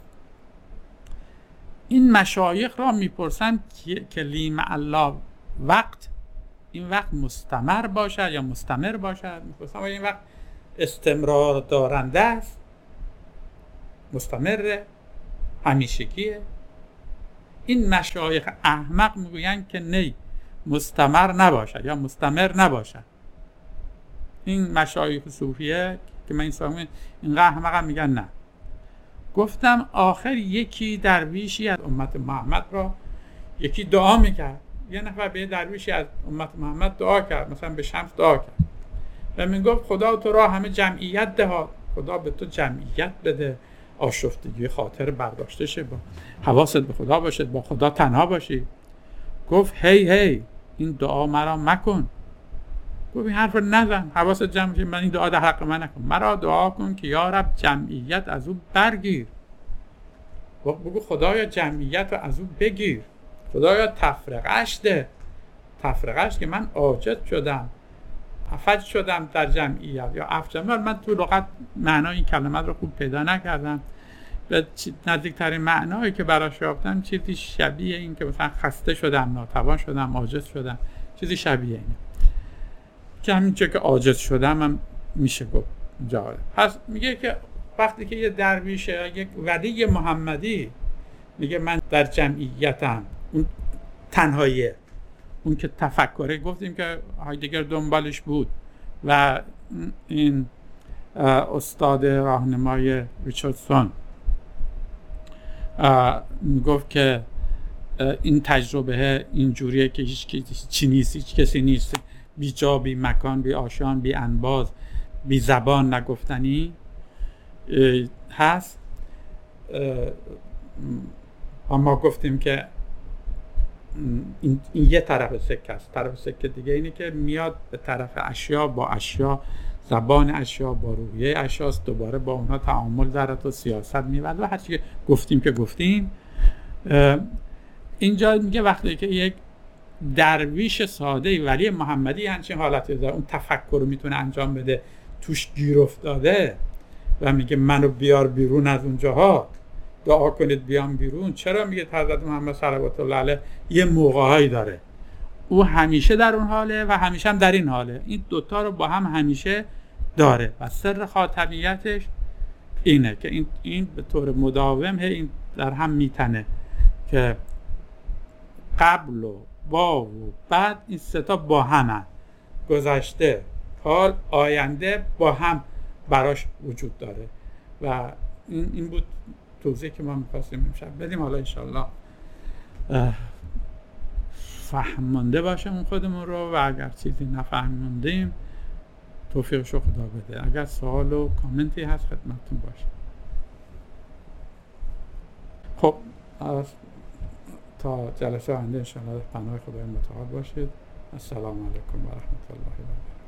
این مشایخ را میپرسن که لی مع الله وقت، این وقت مستمر باشد یا مستمر باشد؟ میپرسن این وقت استمرار دارنده است، مستمره، همیشگیه؟ این مشایخ احمق میگوین که نه، مستمر نباشد یا مستمر نباشد. این مشایخ صوفیه که من این سامن این احمق هم میگن نه. گفتم آخر یکی درویشی از امت محمد را یکی دعا میکرد، یه نفر به درویشی از امت محمد دعا کرد، مثلا به شمس دعا کرد و میگفت خدا تو را همه جمعیت دهاد، خدا به تو جمعیت بده، آشفتگی خاطر برداشته شه، با حواست به خدا باشه، با خدا تنها باشی. گفت هی هی این دعا مرا مکن. گفت این حرف رو نزن، حواست جمع شه، من این دعا در حق من نکن، مرا دعا کن که یا رب جمعیت از او برگیر. بگو خدایا جمعیت رو از او بگیر، خدایا تفرقه‌اش ده، تفرقه‌اش که من عاجز شدم، افج شدم در جمعیت یا افجمال. من تو لغت معنای این کلمات رو خوب پیدا نکردم، به نزدیکترین معنایی که براش یافتم چیزی شبیه این که مثلا خسته شدم، ناتوان شدم، عاجز شدم، چیزی شبیه اینه که همینجور که عاجز شدم هم میشه گفت جاده. پس میگه که وقتی که یه درویشه، یک ولی محمدی میگه من در جمعیتم، اون تنهاییه، اون که تفکره، گفتیم که هایدگر دنبالش بود و این استاد راهنمای ریچاردسون میگفت که این تجربه اینجوریه که هیچ چی نیست، هیچ کسی نیست، بی جا، بی مکان، بی آشیان، بی انباز، بی زبان نگفتنی هست. اما گفتیم که این, این یه طرف سکه است. طرف سکه دیگه اینه که میاد به طرف اشیا، با اشیا، زبان اشیا، با روحیه اشیاست، دوباره با اونها تعامل دارد و سیاست می‌ورد و هر چی که گفتیم که گفتیم. اینجا میگه وقتی که یک درویش ساده ولی محمدی همچین حالتی داره، اون تفکر رو میتونه انجام بده، توش گیر افتاده و میگه منو بیار بیرون از اونجاها، دعا کنید بیام بیرون. چرا میگه حضرت محمد صلوات الله علیه یه موقعهایی داره، او همیشه در اون حاله و همیشه هم در این حاله، این دوتا رو با هم همیشه داره و سر خاتمیتش اینه که این این به طور مداوم این در هم میتنه که قبل و با و بعد این سه تا با همن، گذشته، حال، آینده با هم براش وجود داره و این این بود توضیحی که ما می‌خواستیم امشب بدیم. حالا انشالله فهمونده باشیم خودمون رو و اگر چیزی نفهمیدیم توفیقش رو خدا بده. اگر سوال و کامنتی هست خدمتتون باشه. خب تا جلسه آینده انشالله پناه خدای متعال باشید. السلام علیکم و رحمت الله و برکاته.